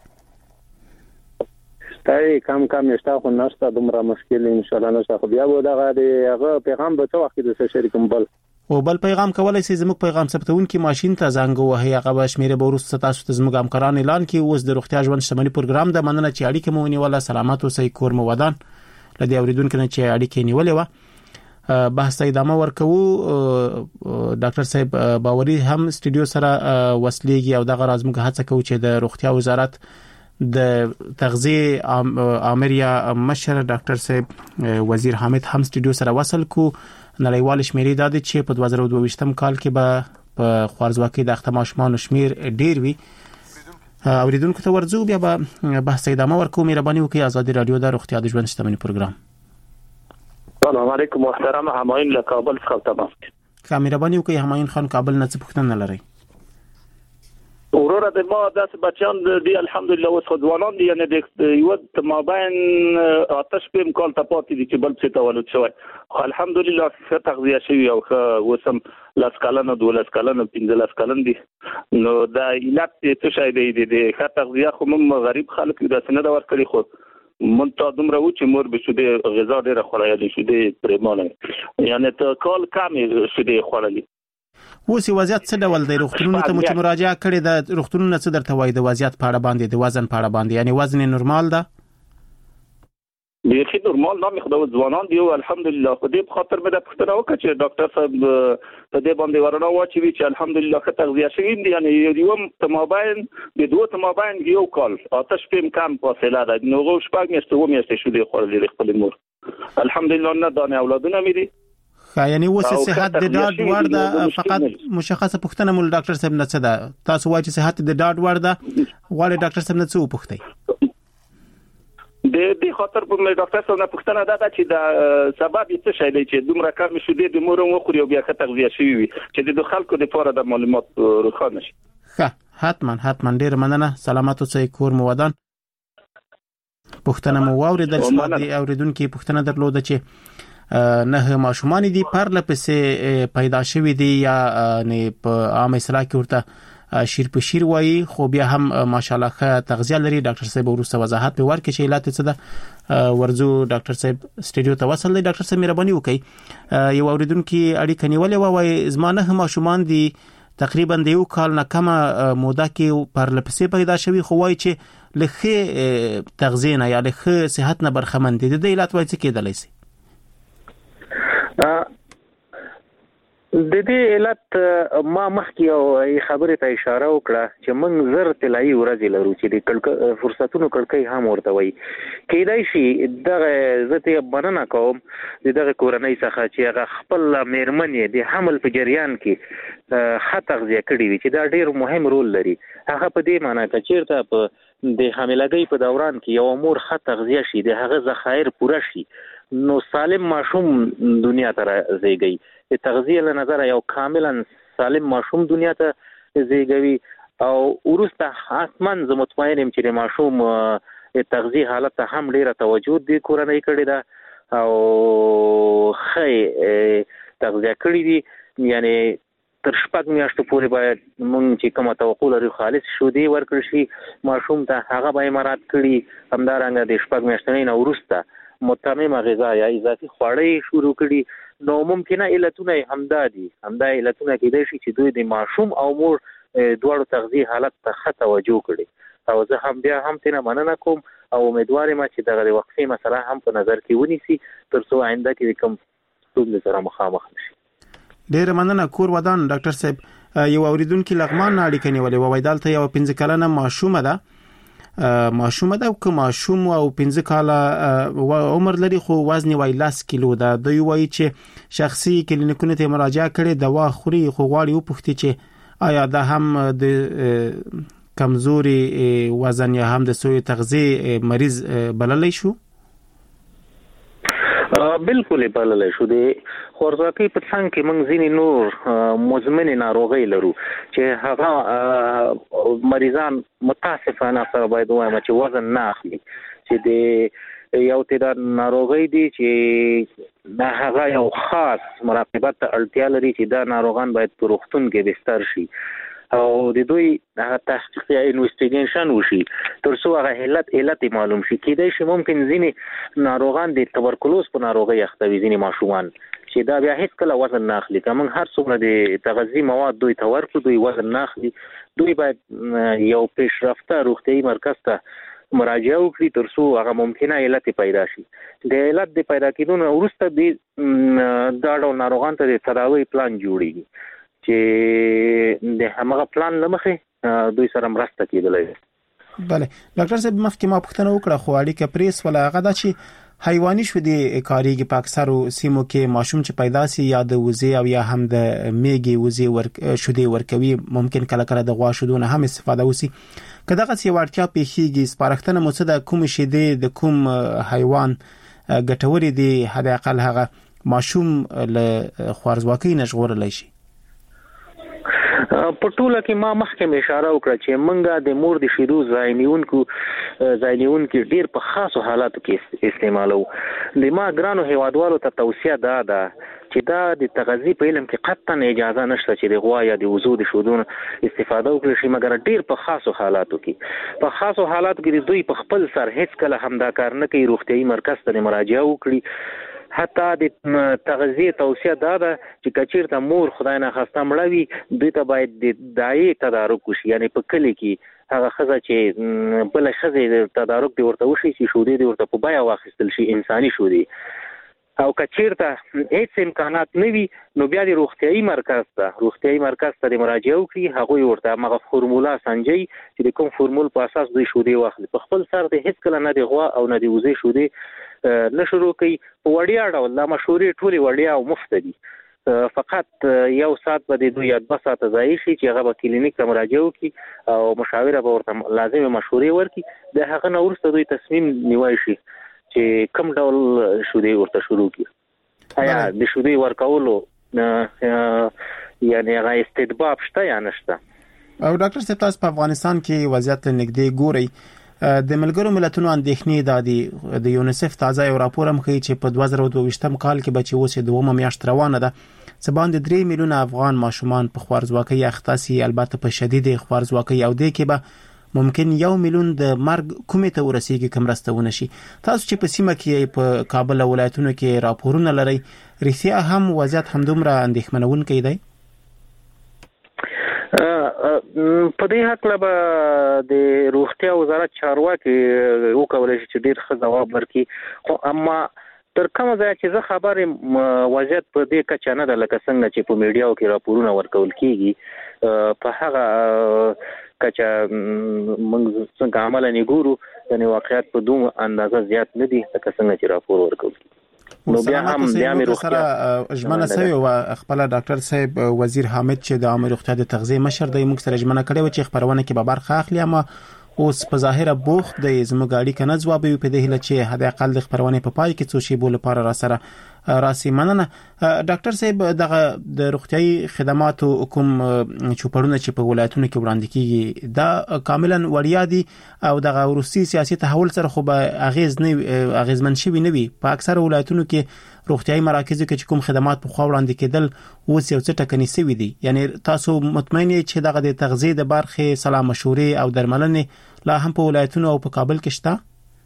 تای کم نشته خو نشته دومره مشکل ان شاء الله نشته. خو بیا و دغه هغه پیغام به څه وخت د شریکم بل پیغام کولای شي زموږ پیغام ثبتون کې ماشين ته زنګ وهي هغه به شمیره به ورسته تاسو ته زموږ همکاران اعلان کې اوس د روغتیا ژوند شتمنۍ پروګرام د مننه چې اړیکه مو ونیوله. سلامات اوسئ کور مو ودان. لدی اوریدونکو نه چې اړیکه نیولې و بحث ادامه ورکوو. ډاکټر صاحب باوري هم استودیو سره وسلېږي او دغه راز موږ هڅه کوو چې د روغتیا وزارت د تغذیه امر یا مشر ډاکټر صاحب وزیر حامد هم استودیو سره وصل کو. نړیوال شمیرې د دې چې په 2022 کال کې به په خوارزواکۍ د اخته ماشومان شمیر ډیر وي. اوریدونکو ته ورځو بیا به بحث ادامه ورکوو. مهرباني وکړئ آزادي رادیو د روغتیا د ژوند شتمنۍ پروګرام. السلام علیکم محترم همایون له کابل څخه تمام. مهرباني وکړئ همایون خان کابل نه څه پوښتنه لرئ؟ وروره د ما داس بچیان دی الحمدلله اوس ځوانان دي یعنی د یو مابین آتش په امکان ته پاتې دي چې بل څه تولد شوی. خو الحمدلله ښه تغذیه شوی او ښه وسم لاس کلنه 12 کلنه 15 کلن دي. نو دا علت څه شي دی د ښه تغذیه خو موږ غریب خلک د سینه دا ورکړي خو مونږ دومره و چې مور به شو د غذا ډیره خورایلی شو د پرېمانه یعنی ته کال کم شو د خورایلی. اوس وضعیت څه ډول دی؟ روغتونونو ته چې مراجعه کړې ده روغتونونه څه درته وایي د وضعیت په اړه باندې د وزن په اړه باندې یعنی وزن نورمال ده؟ بیخي نورمال نه مخدو ځوانان دی الحمدلله. په دې خاطر مې د پښتنه وکړه چې ډاکټر صاحب په دې باندې ورنه واچوي چې الحمدلله ښه تغذیه شوی دي یعنی یو تمابین د دوه تمابین یو کال آتش پم کم فاصله ده. نو غو شپږ میاشتې و میاشتې شو دی خورلې خپل مور الحمدلله نه دانه اولادونه مې دي. یعنی اوس صحت د ډاډ وړ ده. فقط مشخصه پوښتنه مول ډاکټر صاحب نه څه ده؟ تاسو وایي چې صحت د ډاډ وړ ده غواړي ډاکټر صاحب نه څه وپوښتئ؟ د خاطر په ډاکټر صاحب نه پوښتنه ده چې د سبب څه شی دی چې دومره کم شو د مور او خوري او بیا ښه تغذیه شوی وي چې د خلکو لپاره د معلومات روښانه شي. حتما ډیر مننه. سلامات اوسئ کور مو ودان. پوښتنه مو واوریدل چې اوریدونکو پوښتنه درلوده چې نه ماشومان دي پرله پسې پیدا شوی دي یا نه په عام اصطلاح کې ورته شیر په شیر وایي خو بیا هم ماشاءالله ښه تغذیه لري. ډاکټر صاحب ورسره وضاحت به ورکړي چې علت څه ده. ورزو ډاکټر صاحب استودیو ته وصل دی. ډاکټر صاحب مهرباني وکړئ یو اوریدونکو اړیکه نیولې وای زمانه ماشومان دي تقریبا د یو کال نه کم موده کې پرله پسې پیدا شوی خو وای چې لخه تغذیه نه یا لخه صحت نه برخمن دي. د دې علت وای څه کېدلی شي؟ د دې علت ما مخکې او خبره ته اشاره وکړه چې موږ زر طلایي ورځې لرو چې د فرصتونو کړکۍ هم ورته وایي. کېدای شي دغه زه بننه کوم دغه کورنۍ څخه چې هغه خپل میرمنې د حمل په جریان کې ښه تغذیه کړې وي چې دا ډېر مهم رول لري. هغه په دې معنی چې چیرته په د حاملګۍ په دوران کې یو مور ښه تغذیه شي د هغه ذخایر پوره شي نو سالم ماشوم دنیا ته زیږي. د تغذیه له نظر یو کاملا سالم ماشوم دنیا ته زیږوي او ورسته حتمن زه مطمئن یم چې ماشوم تغذیه حالت ته هم ډیره توجه دی کورنۍ کړې ده او خې تغذیه کړې دي یعنی تر شپږ میاشتو پورې باید مونږ چې کومه توقع لرو خالص شودي ورکړل شي ماشوم ته هغه به مراد کړي. همدارنګه د شپږ میاشتې نه ورسته متممه غذا یا اضافي خواړه شروع کړي. نو ممکنه علتونه همدا علتونه کېدای شي چې دوی د ماشوم او مور دواړو تغذیه حالت ته ښه توجه کړي او زه هم بیا هم تینا مننه کوم او امیدوار یم چې دغه وقفې مسله هم په نظر کې ونیسي ترڅو آینده کې کوم ستونزې سره مخامخ نشي. ډیر مننه کور ودان. ډاکټر صاحب یو اوریدونکو لغمان اړیکه نیولې وای دالته یو 15 کلنه ماشومه ده که ماشوم او 15 کاله عمر لري خو وزن وای 10 کیلو ده. دوی وایي چې شخصي کلینیکونو ته مراجعه کړي دوا خوري خو غواړي وپوښتي چې آیا دا هم د کمزوري وزن یا هم د سوء تغذیه مریض بللی شو؟ بالکل بلل شو د خوارزواکۍ په څنګ کې موږ ځینې نور مزمن ناروغۍ لرو چې هغه مریضان متاسفانه سره باید وایم چې وزن نه اخلي چې د یو تعداد ناروغۍ دي چې هغه یو خاص مراقبت ته اړتیا لري چې دا ناروغان باید په روغتون کې بستر شي او د دوی هغه تحقیق یا انویسټیګیشن وشي ترڅو هغه علت معلوم شي. کېدای شي ممکن ځینې ناروغان د تبرکلوز په ناروغۍ اخته وي ځینې ماشومان چې دا بیا هیڅ کله وزن نه اخلي. که موږ هر څومره د تغذیه مواد دوی ته ورکړو دوی وزن نه اخلي. دوی باید یو پیشرفته روغتیايي مرکز ته مراجعه وکړي ترڅو هغه ممکنه علت پیدا شي. د علت د پیدا کېدو نه وروسته د دا ډول ناروغان ته د تداوی پلان جوړیږي چې د همغه پلان لمخې دوی سره مرسته کېدلای. بله ډاکټر صاحب مخکې ما پوښتنه وکړه خو اړیکه پریس ولا هغه دا چې حیواني شودې کاریږي په اکثرو سیمو کې ماشوم چې پیدا سي یا د وزې او یا هم د میږي وزې شودې ورکوي ممکن کله کله د غوا شودو نه هم استفاده وسی. که دغه څه وړتیا پیښیږي سپارښتنه مو څه د کوم شیدې د کوم حیوان ګټوري دي حد اقل هغه ماشوم له خوارزواکۍ نشغورلای شي. په ټوله کې ما مخکې اشاره وکړه چې منګه د مور د شیدو ځایونکو ډیر په خاصو حالاتو کې استعمالو. د ما ګرانو هیوادوالو ته توصیه ده چې دا د تغذیه په علم کې قطعا اجازه نشته چې د غوا یا د وزو د شودو استفاده وکړي شي مګر ډیر په خاصو حالاتو کې دوی په خپل سر هیڅ کله هم دا کار نه کوي. روغتيایي مرکز ته مراجعه وکړي. حتی د تغذیه توصیه ده چې کچیرته مور خدای نه خواسته مړه وي دوی ته باید د دایې تدارک وشي. یعنی په کلی کې هغه ښځه چې بل ښځه تدارک دی ورته وشي چې شودې دی ورته په بیا واخیستل شي انساني شودې. او کچیرته هیڅ امکانات نه وي نو بیا د روغتيایي مرکز ته د مراجعه وکړي. هغه ورته هغه فورمولا سنجي چې د کوم فورمول په اساس دوی شودې واخلي. په خپل سر د هیڅ کله نه د غوا او نه د وزې شودې نشرو کوي. په وړیا ډول دا مشورې ټولې وړیا او مفت دي. فقط یو ساعت به د 2 ساعت ځای شي چې هغه به کلینیک ته مراجعه وکړي او مشاوره به ورته لازمه مشورې ورکړي. د هغه نه وروسته دوی تصمیم نیوي شي چې کوم ډول شودې ورته شروع کړي. آیا د شودې ورکولو یعنی هغه استدباب شته یا نشته؟ او ډاکټر صاحب تاسو په افغانستان کې وضعیت نږدې ګوري. د ملګرو ملتونو اندېښنې د یونیسف تازه یو راپور هم ښیي چې په 2022 کال کې بچي اوس 2 میاشت روانه ده څه باندې 3 میلیونه افغان ماشومان په خوارزواکۍ اخته سي. البته په شدید خوارزواکۍ او دې کې به ممکن 1 میلیون د مرګ کومې ته ورسیږي کوم راستونه شي. تاسو چې په سیمه کې په کابل ولایتونو کې راپورونه لري رښتیا هم وضعیت همدومره اندېښمنونکی دی؟ په دې حق له د روغتیا وزارت چارواکي وکولای شي چې ډیر ښه ځواب ورکړي. خو اما تر کومه ځای چې زه خبرې وضعیت په دې کچه نه ده لکه څنګه چې په میډیاو کې راپورونه ورکول کیږي په هغه کچه موږ څنګه عملاً ګورو یعنی واقعیت په دوه اندازه زیات نه دي لکه څنګه چې راپور ورکول کیږي. نو بیا هم د عامه روغتیا ژمنه سوي او خپل ډاکټر صاحب وزیر حامد چې د عامه روغتیا د تغذیه مشر دی موږ سره ژمنه کړې و چې خبرونه کې به برخه اخلي اما اوس په ظاهره بوخت د زموږ اړیکه نه ځواب وي په دې هله چې حد اقل د خبرونه په پای کې څو شی بول لپاره را سره راسي. مننه ډاکټر صاحب دغه د روغتيایي خدماتو کوم چوپړونه چې په ولایتونو کې وړاندې کیږي دا کاملا وړیا دي او دغه روسي سیاسي تحول سره خو به اغیزمن شوي نه وي. په اکثر ولایتونو کې روغتيایي مراکزو کې کوم خدمات په خو وړاندې کېدل اوس یو څه ټکني سوي دي. یعنی تاسو مطمئن یې چې دغه د تغذیه د برخه سلام مشورې او درملنې لا هم په ولایتونو او په کابل کې شته؟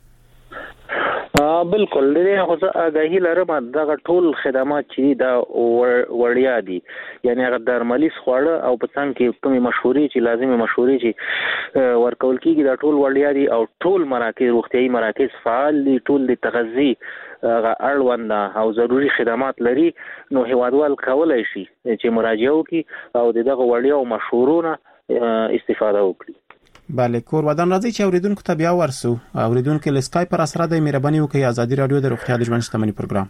بالکل دغه خو آگاهی لرم دغه ټول خدمات چې دا وړیا دي. یعنی هغه درملیس خواړه او په څنګه کې کومې مشورې چې لازمي مشورې چې ورکول کیږي دا ټول وړیا دي او ټول مراکز روغتيایي مراکز فعال دي. ټول د تغذیه اړوند او ضروری خدمات لري. نو هیوادوال کولای شي چې مراجعه وکړي او دغه وړیا او مشورونه استفاده وکړي. بله کور ودان راځي چې اوریدونکو ته بیا ورسو. اوریدونکو له اسکایپ پر اسره د مهرباني وکړئ ازادي رادیو د روغتیا د ژوند شتمنۍ پروګرام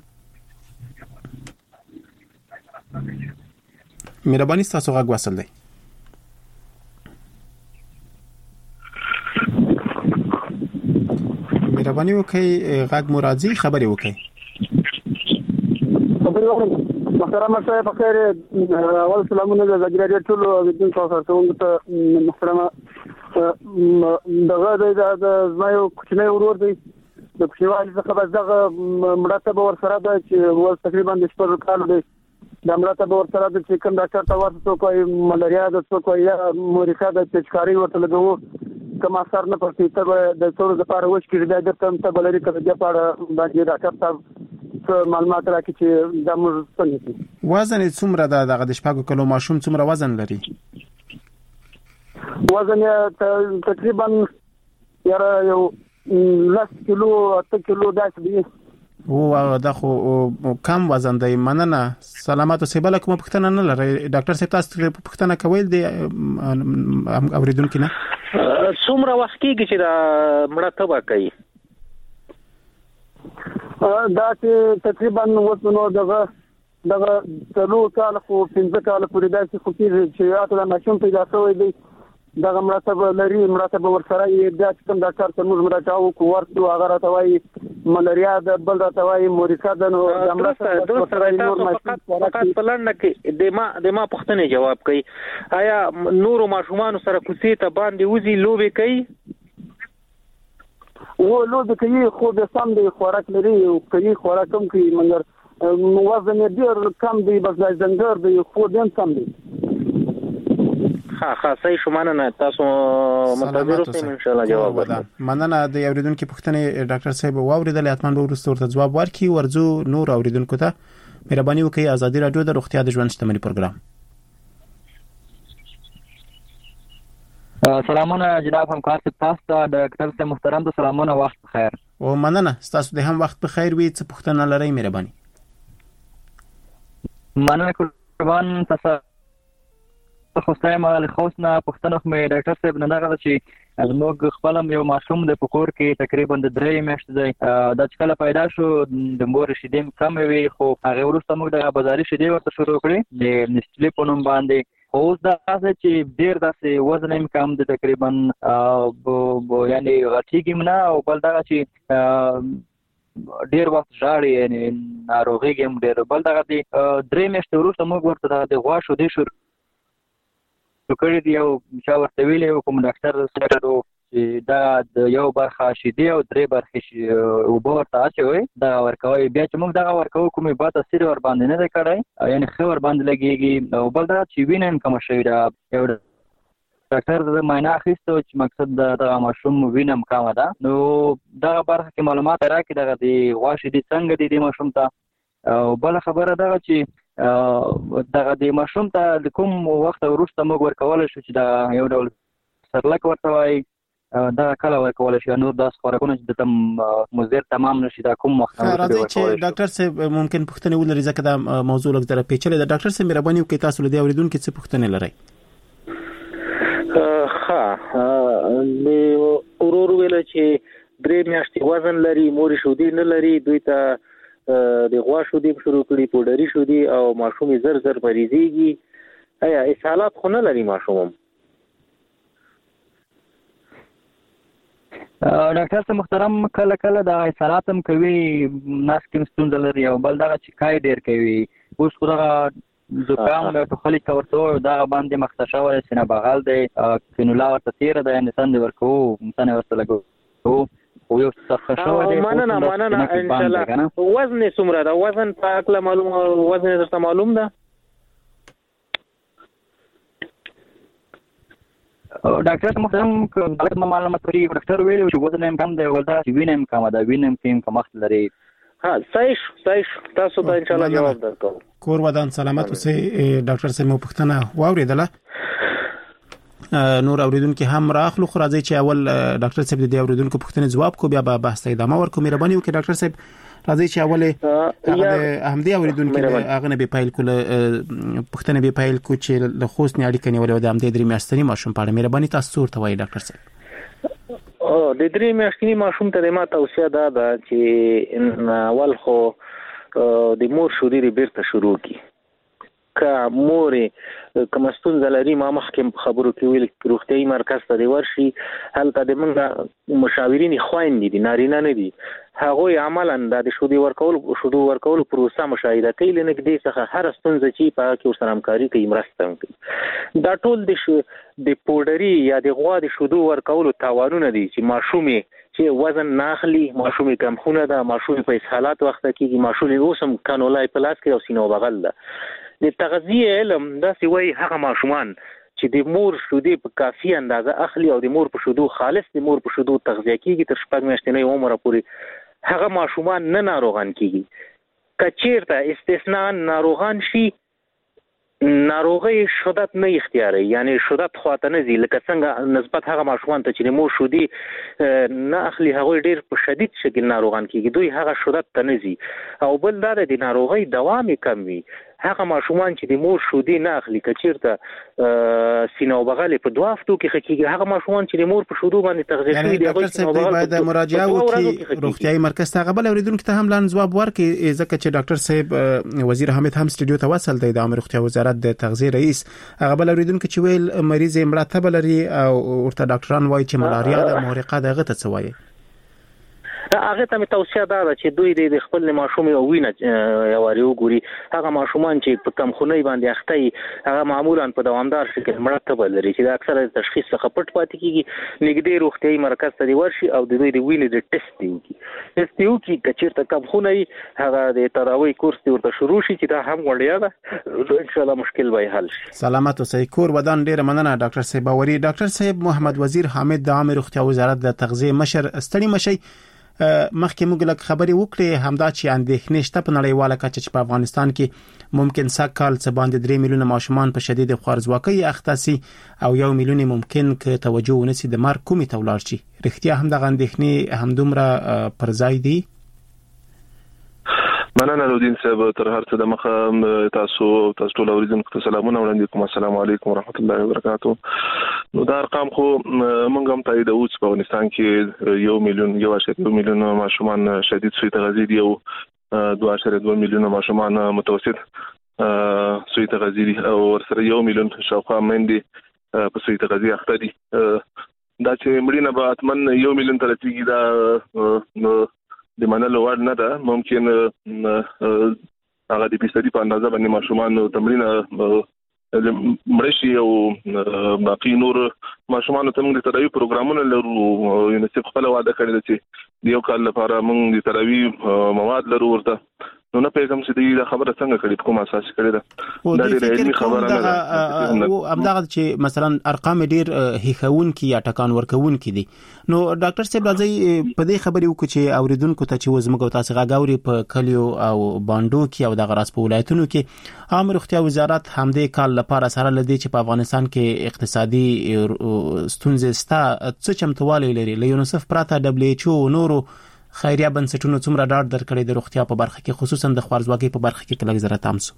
مهرباني تاسو غږ وصل دی. مهرباني وکړئ غږ مرادي خبري وکړئ. محترم صاحب بخیر اول سلامونه د زګریډ ټول د تاسو ته محترم دغه د زمایو کوچنی ورور دی د کوچنیوالي څخه بس دغه مرتبه ورسره ده چې ول تقریبا د شپږ کال دی د مرتبه ورسره د چې کوم ډاکټر ته ورته کوي ملاریا د څه کوي یا مورخه د تشکاری ورته لګو کما اثر نه پرې ته د څور د پاره وښ کې د تم ته بلری کړه د پاره باندې ډاکټر صاحب معلومات راکړي چې د موږ څنګه وزن څومره ده دغه د شپږ کلو ماشوم څومره وزن لري وزن تقریبا یو 10 کیلو 8 کیلو داسې دی او دا خو کم وزن دی مننه سلامات اوسې بل کوم پښتنه نه لري ډاکټر صاحب تاسو پښتنه کوي دی اوریدونکو نه څومره وخت کېږي چې دا مرتبه کوي دا چې تقریبا وڅنو دغه څلور کال خو 15 کال پورې داسې خو چې اته د ماشوم پیدا شوی دی دغه مرتبه لري مرتبه ورسره یې د کوم ډاکټر ته موږ راټاو کو ورته هغه راټوي ملاریا د بل راټوي مورخه د نو د مرتبه فقط پلان کې د ما پښتنه جواب کوي آیا نور ماشومان سره کوسي ته باندې وزي لوبي کوي و لوبي کوي خو د سم دی خوراک لري او کوي خوراک هم کوي مګر وزن ډیر کم دی بس د زنګر دی خو دیم سم دی ها صحیح شمانه نه تاسو متوجه اوسئ ان شاء الله جواب ورکړم مننه د اوریدونکو پوښتنه ډاکټر صاحب واوریدل اتمن به ورته جواب ورکړي ورزو نور اوریدونکو ته مهرباني وکړئ ازادي رادیو د روغتیا د ژوند شتمنۍ پروګرام سلامونه جناب همکار تاسو ته ډاکټر صاحب محترم ته سلامونه وخت بخیر او مننه تاسو د هم وخت بخیر وي څه پوښتنه لرئ مهرباني مننه قربان تاسو خو ستایم له خوښنه پښتنه مې ډاکټر صاحب نه دغه چې زموږ خپل یو ماشوم د پکور کې تقریبا د 3 میاشتې دی د چکله پیدا شو د مور شیدې کم وي خو هغه ورسته موږ د بازاري شیدې ورته شروع کړې د نسلې په نوم باندې اوس دا چې ډیر داسې وزن یې کم دی تقریبا یعنی غټیږي نه او بل دا چې ډیر وخت ژاړي یعنی ناروغي هم ډیر بل دا چې 3 میاشتې وروسته موږ ورته د غوا شیدې شروع کړی دی او چا ورته ویلي کوم ډاکټر سره چې دا د یو برخه شیدې او 3 برخې اوبه ورته اچوي دا ورکوي بیا چې موږ دا ورکوو کومې با تاثیر ور باندې نه دی کړی یعنی ښه ور باندې لګیږي او بل دا چې وینه هم کم شوی دا یو ډاکټر د معاینه اخیستو چې مقصد د ماشوم وینه هم کمه ده نو دا برخه کې معلومات راکړي دغه د غوا شیدې څنګه دي د ماشوم ته او بل خبره ده چې دغه د ماشوم ته د کوم وخت وروسته موږ ورکول شو چې دا یو ډول سرلک ورته وایي دا کله ورکول شي نور داس خوراکونه چې د تم مزیر تمام نشي دا کوم وخت راځي چې ډاکټر صاحب ممکن پوښتنه ولري ځکه دا موضوع لږ درته پیچلې ده ډاکټر صاحب مهرباني وکړئ تاسو له دې اوریدونکو څه پوښتنه لرئ د ورور ویل چې 3 میاشتې وزن لري مور شودي نه لري دوی ته د غوا شودې شروع کړي پوډري شودې او ماشوم زر مریضيږي آیا اسهالات خو نه لري ماشوم ډاکټر صاحب محترم کله د اسهالات هم کوي ناس کې ستونزه لري او بل دا چې کای ډیر کوي اوس خو دا زکام له ټوخلي کورته دا باندې مختصه وره سینه بغال دی کینولا ورته تیر ده انسان دی ورکو انسان ورته لګو او یو څه شو دی مننه ان شاء الله وزن څومره ده وزن په اکل معلوم وزن درته معلوم ده ډاکټر محترم کوم معلومات لري ډاکټر ویلو چې وزن هم کم دی ولدا وینم کم ده وینم کم وخت لري ها صحیح تاسو ته ان شاء الله جواب درکوم کور ودان سلامت اوسئ ډاکټر صاحب پوښتنه واوریدله نور اوریدونکو هم راخلو خو راځي چې اول ډاکټر صاحب د اوریدونکو پوښتنه جواب کو بیا به بحث ادامه ورکو مهرباني وکړئ ډاکټر صاحب راځي چې اول هم دې اوریدونکو هغه نه به پایل کول پوښتنه به پایل کو چې له خوست نه اړیکه نیولې د هم دې 3 میاشتې ماشوم په اړه مهرباني تاسو ورته وایي ډاکټر صاحب د 3 میاشتې ماشوم ته ما توصیه ده چې اول خو د مور شوري بیرته شروع کی که مورې کمستون زلری ما مخکې خبرو کې ویل روغتيایي مرکز ته دی ورشي هلته د موږ مشاورین خويندې دي نارینه نه دي هغه عملاً د شودي ورکول پروسه مشاهده کوي لنګ دې څخه هر ستونزه چې په کې سره همکاري کوي مرسته کوي دا ټول د پودري یا د غوا د شودو ورکول تاوانونه دي چې ماشومې چې وزن ناخلي ماشومې کم خونه ده ماشومې په اسهالات وخت کې ماشومې اوسم کانولای پلاس کې او سینو بغل ده د تغذیه علم دا سی وای هغه ماشومان چې د مور شودې په کافي اندازه اخلي او د مور په شودو خالص د مور په شودو تغذیه کیږي تر 6 میاشتې عمر پورې هغه ماشومان نه ناروغان کیږي کچیرته استثناء ناروغان شي ناروغي شدت نه اختیاري یعنی شدت خواته نه زی لکه څنګه نسبت هغه ماشومان ته چې مور شودي نه اخلي هغه ډیر په شدید شکل ناروغان کیږي دوی هغه شدت ته نه زی او بل دا د ناروغي دوام کم وي هغه ماشومان چې د مور شودي نه اخلي کچیرته سینو بغل په 2 هفتو کې خکېږي هغه ماشومان چې د مور په شودو باندې تغذیه کوي د هغه سینو بغل باید مراجعه وکړي روغتيایي مرکز ته غبل اوریدونکو ته هم لاندې جواب ورکړي ځکه چې ډاکټر صاحب وزیر حمید هم سټډیو ته وصل دی د عامه روغتیا وزارت د تغذیه رئیس هغه بل اوریدونکو چې ویل مریض مرتبه لري او ورته ډاکټران وایي چې ملاریا د محرقه دغه ته څه وایي هغه ته توصیه ده چې دوی د خپل ماشوم او وینه یواري وګوري هغه ماشومان چې په کم خونې باندې اخته هغه معمولا په دوامدار شکل مرتب لري چې د اکثره تشخیص څخه پټ پاتې کیږي نګدې روغتيایي مرکز ته ورشي او د دوی د وینې د ټیسټ دیو کی کچیرته کم خونې هغه د تراوی کورس ورته شروع شي چې دا هم وړیا ده ان شاء الله مشکل به حل شي سلامت اوسئ کور ودان ډیر مننه ډاکټر صاحب باوري ډاکټر صاحب محمد وزیر حامد د عامه روغتیا وزارت د تغذیه مشر ستړي مشي مخکې موږ لږ خبرې وکړې همدا چې اندېښنې شته په نړیواله کچه چې په افغانستان کې ممکن سکهال څه باندې 3 میلیونه ماشومان په شدید خوارځواکۍ اخته سي او 1 میلیون ممکن ک توجه ونسي د مرګ کومې ته ولاړ شي رښتیا هم د اندېښنې همدومره پر ځای دي مننه نورالدین صاحب تر هر څه د مخه تاسو ټول اوریدونکو ته سلامونه وړاندې کوم السلام علیکم ورحمت الله وبرکاته نو دا ارقام خو موږ هم تایید اوس په افغانستان کې 1 میلیون ماشومان شدید سوی تغذیه دي او 2.2 میلیون ماشومان متوسط سوی تغذیه دي او ورسره 1 میلیون شاوخوا مندي په سوی تغذیه اخته دي دا چې مړینه به اتمن 1 میلیون تر رسیدي دا د منلو وړ نه ده ممکن هغه د فیصدي په اندازه باندې ماشومان تمرین مرشي او باقي نور ماشومان ته موږ د تداوی پروګرامونه لرو یونیسف خپل وعده کړی دی چې یو کال لپاره موږ د تداوی مواد لرو ورته نو نه پیغام چې د خبره څنګه کړي کوم اساس کړی ده دا د علمي خبره نه ده او همدغه چې مثلا ارقام ډیر هیخون کی یا ټکان ورکون کی دي نو ډاکټر صاحب راځي په دې خبرې وکړي چې اوریدونکو ته چې وزمګو تاسو غاوري په کلیو او باندو کې او د غراس په ولایتونو کې عامه روغتیا وزارت همدې کال لپاره سره لدی چې په افغانستان کې اقتصادي ستونزې ستا څه چمتووالی لري له یونیسف پراته WHO نورو خیریه بنسټونو څومره ډاډ درکړي د روغتیا په برخه کې خصوصا د خوارځواکۍ په برخه کې کله زره تامسو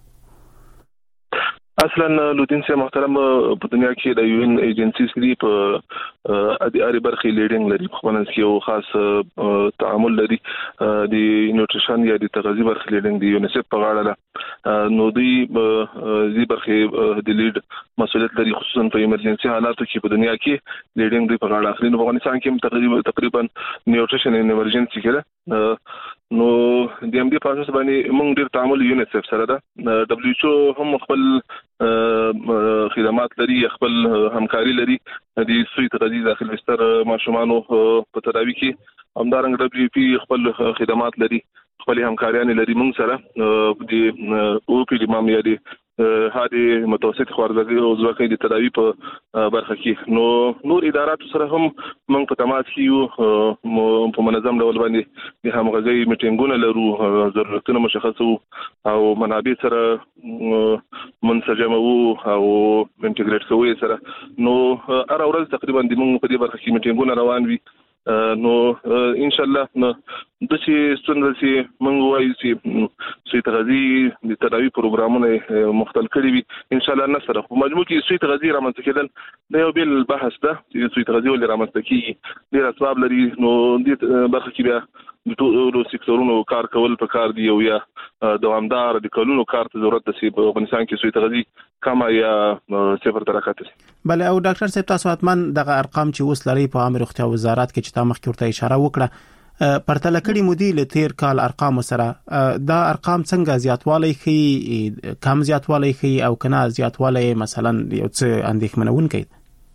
اصلا لودین سے محترم په دنیا کې د UN ایجنسیز لري په اداري برخه لیډینګ لري په خپل کې یو خاص تعامل لري د نیوټریشن یا د تغذیه برخه لیډینګ دی یونیسف په غاړه ده نو دی زی برخه د لیډ مسؤلیت لري خصوصا په ایمرجنسي حالاتو کې په دنیا کې لیډینګ دی په غاړه اخلي نو په افغانستان کې تقریبا نیوټریشن ان ایمرجنسي کې نو د ام ډي پروسس باندې موږ ډیر تعامل یونیسف سره ده WHO هم خپل خدمات لري خپل همکاري لري د سوی تغذیه داخل بستر ماشومانو په تداوی کې همدارنګ WP خپل خدمات لري خپل همکاریان لري موږ سره د او پی امام یا د هادي متوسط خوارځواکۍ او ځواکۍ د تداوی په برخه کې نو نور ادارات سره هم موږ په تماس کې یو په منظم ډول باندې د همغږي میټینګونه لرو ضرورتونه مشخصو او منابع سره منسجم او انټیګریټ کوي سره نو هر ورځ تقریبا د موږ په دې برخه کې میټینګونه روان وي نو ان شاء الله د چې څنګه چې موږ وایو چې سوی تغذیه د تداوی پروګرامونه مختل کړي وي ان شاء الله نصره په مجموع کې سوی تغذیه رامنځته کېدل د یو بل بحث ده چې سوی تغذیه ولې رامنځته کیږي ډیر اسباب لري نو د برخه کې بیا د ټولو سکتورونو کار کول په کار دی او یا دوامدار د کلونو کار ته ضرورت ده چې په افغانستان کې سوی تغذیه کما یا صفر ترکات بله او ډاکټر صاحب تاسو حتمان دغه ارقام چې اوس لري په عامه روغتیا وزارت کې چې تا مخکې ورته اشاره وکړه پرتله کړي مودي له تیر کال ارقام سره دا ارقام څنګه زیاتوالی خي کم زیاتوالی خي او کنه زیاتوالی مثلا یو څه اندېښمنون کوي؟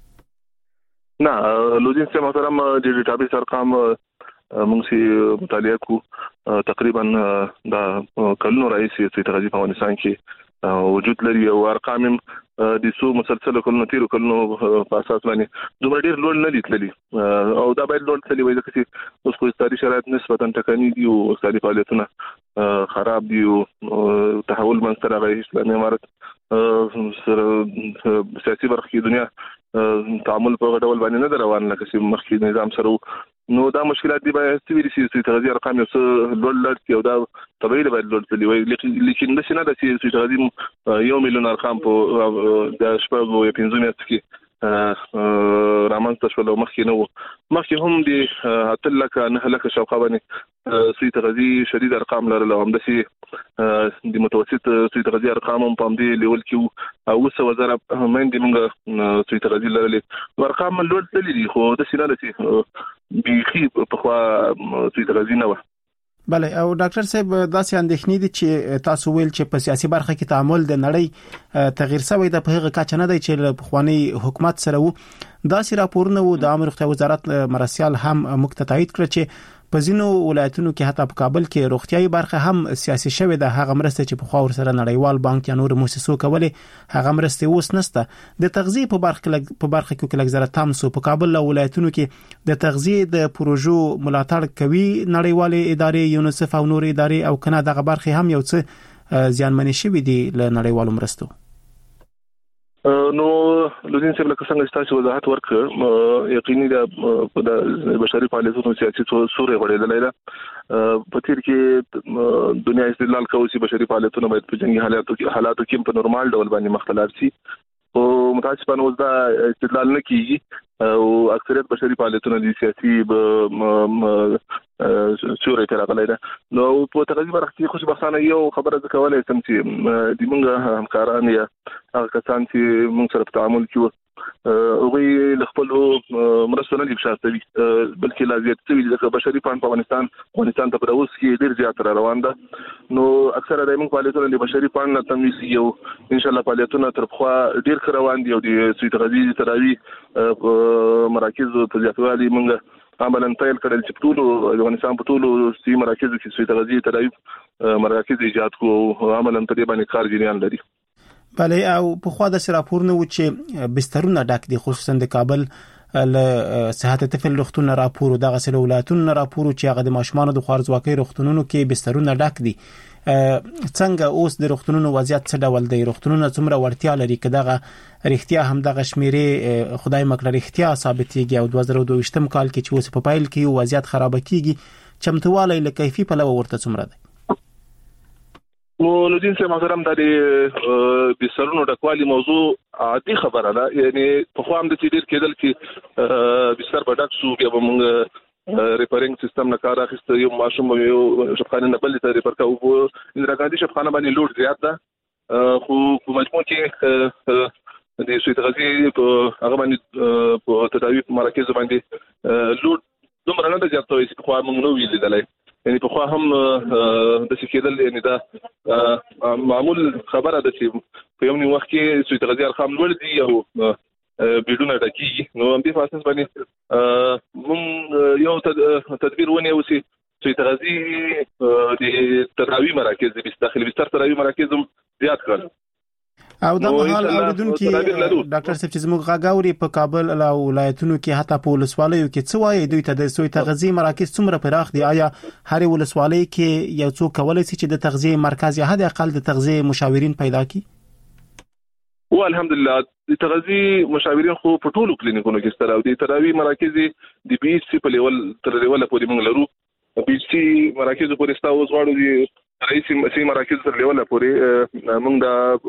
نه لوزین سه محترم د ډیټابیس ارقام موږ سي مطالعه کو تقریبا دا کلونو راځي چې ترغیب په افغانستان کې وجود لري او ارقام د سو مسلسل کلونو تیر کلونو په اساس باندې دومره ډیر لوړ نه لیدلې او دا باید لوړ تللی وي ځکه چې اوس خو ستاري شرایط نسبتا ټکني دي او ستاري فعالیتونه خراب دي او تحول منځ راغی اسلامي امارت سره سیاسي برخه کې دنیا تعامل په ډول باندې نه روان لکه چې مخکې نظام سره نو دا مشکلات دي باید چې تغذیه ارقام یو څه لوړ کې او دا طبيعي باید لوړ تللی وي لیکن د شنه د چې تغذیه 1 ملیون ارقام په د شپږو یا 15 میاشتو کې رامنځته شول او مخکې نو مخکې هم د اتل لکه نه لکه شاوخوا باندې سوی تغذیه شدید ارقام لرل او همداسي د متوسط سوی تغذیه ارقام هم په همدې لیول کې او څه وزاره مندې موږ سوی تغذیه لرلې ارقام لوړ تللی دي خو د سینه لسی بيخي په خوا سوی تغذیه نه و. بله او ډاکټر صاحب داسې اندېښنې دي چې تاسو ویل چې په سیاسي برخه کې تعامل د نړۍ تغیر شوی د په هغه کچه نه دی چې په خواني حکومت سره وو. داسې راپورونه وو د امر روغتیا وزارت مرسیال هم مکتتایید کړ چې په ځینو ولایتونو کې حتی په کابل کې روغتيایي برخه هم سیاسي شوې ده. هغه مرسته چې په خاور سره نړیوال بانک یا نور مؤسسو کولې هغه مرسته اوس نشته. د تغذیه په برخه کې لږ زره تامسو په کابل او ولایتونو کې د تغذیه د پروژو ملاتړ کوي نړیوال ادارې یونیسف او نور ادارې او کنه دغه برخه هم یو څه زیانمنې شوې دي له نړیوالو مرستو. نو لوزین صاحب لکه څنګه تاسو وضاحت ورکړ یقیني د بشري فعالیتونو سیاسي سوري غړېدلې ده په تیر کې دنیا استدلال کوي چې بشري فعالیتونه باید په جنگي حالاتو کې په نورمال ډول باندې مختلف شي او متاسفانه اوس دا استدلال نه کیږي او اکثریت بشري فعالیتونه د سیاسي سوري تر غلې ده نو په تغذیه برخه کې خوشبختانه یو خبره ځکولای سم چې د موږ همکاران یا هغه کسان چې موږ سره په تعامل کې او خپل مرسته نه دي بشارتوي بلکې لا زیات شوي د بشري فعالیت په افغانستان ته پر اوس کې ډیر زیات روان ده نو اکثره د موږ فعالیتونه د بشري فعالیت تمویل یو ان شاء الله فعالیتونه تر خو ډیر روان دي او د سوی تغذیه تراوی مراکز ته ځاتوالي موږ عملاً پیل کړل چې ټول افغانستان په ټول سیمه مراکز کې سوی تغذیه تراوی مراکز ایجاد کو عملاً په دې باندې کار جریان لري. بله او په خوا د راپورونه و چې بسترونه ډک دي خصوصا د کابل له صحت طفل روغتون راپور او دغه ولایتونو راپور چې هغه د ماشومان د خوارزواکۍ روغتونونو کې بسترونه ډک دي. څنګه اوس د روغتونونو وضعیت څه ډول دی؟ روغتونونو څومره ورتیا لري که دغه رښتیا هم دغه شمیرې خدای مکړه رښتیا ثابتېږي او 2022 کال کې چې اوس په پایل کې وضعیت خراب کیږي چمتوالی له کیفي په لور ورته څومره دی؟ مولودین سه محترم د بسرونو ډکوالي موضوع عادي خبره ده یعنی په خو هم د تدیر کېدل کې بستر په ډک سو بیا موږ ریپیرینګ سیستم نه کار اخیسته یو ماشوم یو شفخانه نه بل ته ریپر کوو اندراګاندي شفخانه باندې لوډ زیات ده خو په مجموع کې د سوی تغذیه په هغه باندې په تداوی مراکز باندې لوډ دومره نه زیات وي چې خو موږ نو ویل یعنی په خو هم د سکیدل یعنی دا معمول خبره ده چې په یو وخت کې سوی تغذیه ارقام لوړ دي او بدون ډکی نو هم په اساس باندې موږ یو تدبیر ونیو چې سوی تغذیه د تراوی مراکز د داخلي بستر تراوی مراکز زیات کړل او د مهال اوریدونکو ډاکټر صاحب چې زموږ غاوري په کابل او ولایتونو کې حتی په ولسوالیو کې څه وایي دوی ته د سوی تغذیه مراکز څومره پراخ دي؟ آیا هر ولسوالۍ کې یو څوک کولای شي چې د تغذیه مرکز یا حد اقل د تغذیه مشاورین پیدا کړي؟ او الحمدلله د تغذیه مشاورین خو په ټولو کلینیکونو کې ستاره او د تراوی مراکز د بي سي په لیول تر لیول پورې موږ لرو بي سي مراکز پورې ستاسو غواړو دي رئیس مراکز تر لیول پورې موږ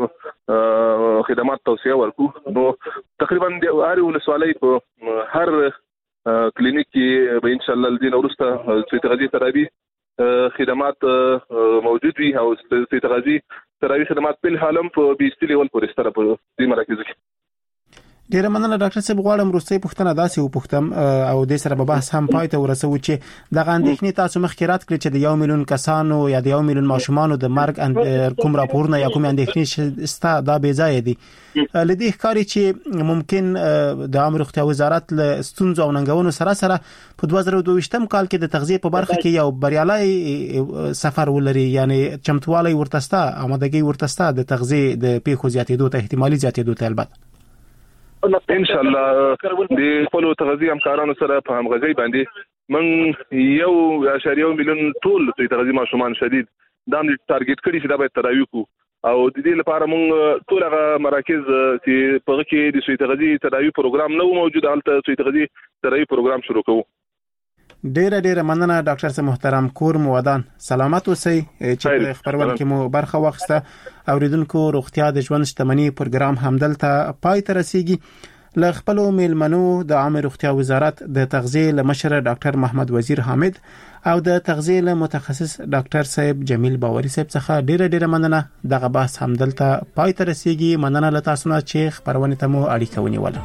د خدمات توسعه ورکو نو تقریبا د هر ولسوالۍ په هر کلینیک کې به ان شاء الله د نورسته چې تغذیه تراوی خدمات موجود وي او چې تغذیه تراوی خدمات په حالم په بي سي لیول پورې ستاره په دې مراکز کې ډیره مننه ډاکټر صاحب. غواړم وروستۍ پوښتنه داسې وپوښتم او د سره به بحث هم پای ته ورسوو چې د اندېښنې تاسو مخکې رات کړی چې د 1 میلیون کسانو یا د 1 میلیون ماشومانو د مرګ کوم راپورونه یا کوم اندېښنې ستا دا بې ځای دي. لدې ښکاري چې ممکن د عامه روغتیا وزارت له ستونزو او ننګونو سره په 2022م کال کې د تغذیه په برخه کې یو بریالي سفر ولري، یعنی چمتووالی ورتستا آمادګي ورتستا د تغذیه د پیښو زیاتېدو ته احتمالي زیاتېدو ته البته ان شاء الله د خپل تغذیه همکارانو سره په همغږي باندې من 1.1 میلیون ټول تغذیه ماشومان شدید دا ټارګټ کړی چې دا باید تراوی کو او د دې لپاره موږ ټول هغه مراکز چې په کې د تغذیه تراوی پروګرام نو موجود حالت تغذیه تراوی پروګرام شروع کوو. ډیره مننه ډاکټر صاحب محترم. کور مو ودان، سلامت اوسئ چې خبرونه کې مو برخه واخسته. اوریدونکو روغتیا د ژوند شتمنۍ پروګرام همدلته پای ته رسیږي. له خپل میلمنو د عامه روغتیا وزارت د تغذیه لمشر ډاکټر محمد وزیر حامد او د تغذیه متخصص ډاکټر صاحب جمیل باوري صاحب څخه ډیره مننه. دغه بحث همدلته پای ته رسیږي. مننه له تاسو نه چې خبرونه ته مو اړیکه ونیوله.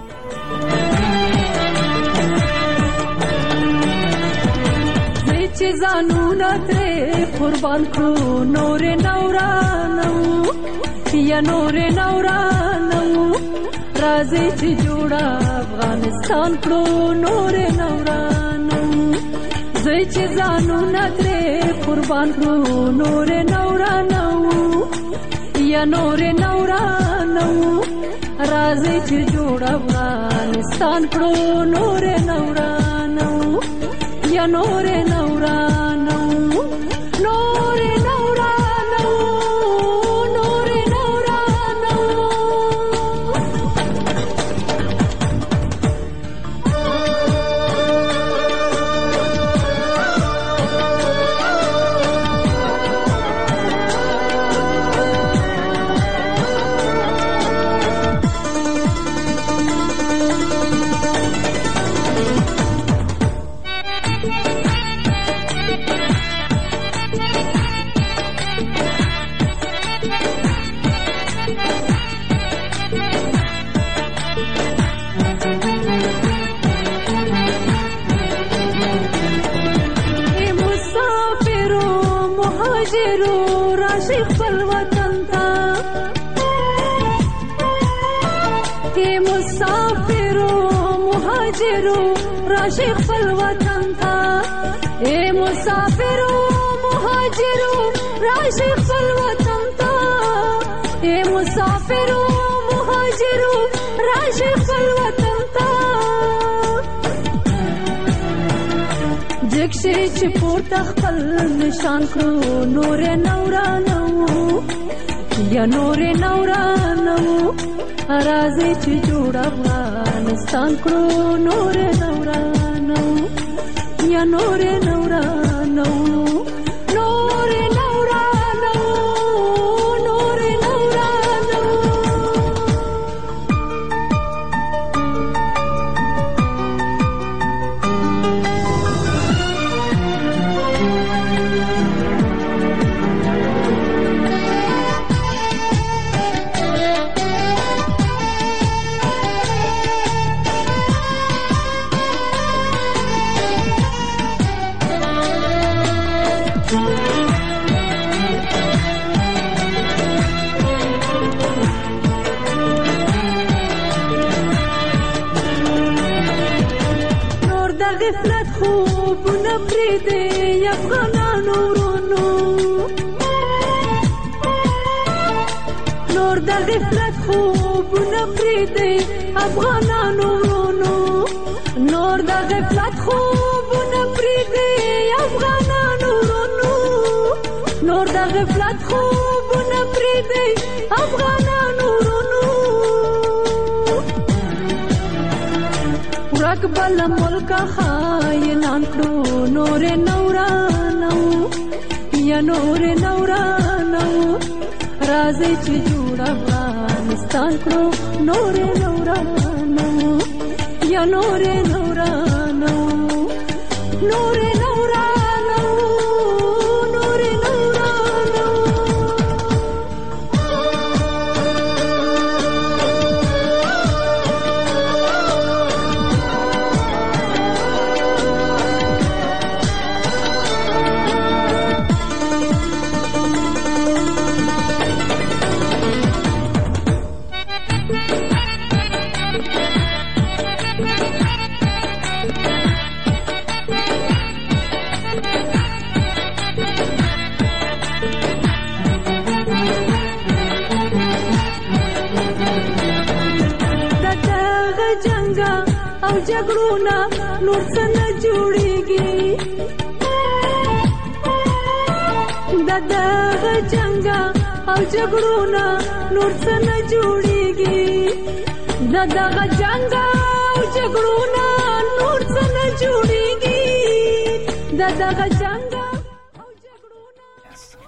چې زانونه ترې قربان کړو نور نورانو یا نور نورانو راځي چې جوړ افغانستان کړو نور نورانو زه چې زانونه ترې قربان کړو نور نورانو یا نور نورانو راځي چې جوړ افغانستان کړو نور نورانو یا نور نورانو نور نورانو نور نورانو راشي خپل وطن ته اے مسافرو مهاجرو راشي خپل وطن ته اے مسافرو مهاجرو راشي خپل وطن ته جکشي چې پورته خپل نشان کړو نور نورانو یا نور نورانو راځي چې جوړ افغانستان کړو نور نورانو یا نور نورانو نور نورانو نور نورانو غفلت خوبونه پرېږدي افغانانو ورونو نور د غفلت خوبونه پرېږدي افغانانو ورونو نور د غفلت خوبونه پرېږدي افغانانو ورونو نور د غفلت خوبونه پرېږدي افغانانو ورونو رقبل ملک خاینان کړو نور نورانو یا نور نورانو راځي چې جوړ افغانستان کړو نور نورانو یا نور نورانو نور نورانو نور نورانو جګړونه نور څه نه جوړیږي دغه جنگ او جګړونه نور څه نه جوړیږي دغه جنگ او جګړونه نور څه نه جوړیږي دغه جنگ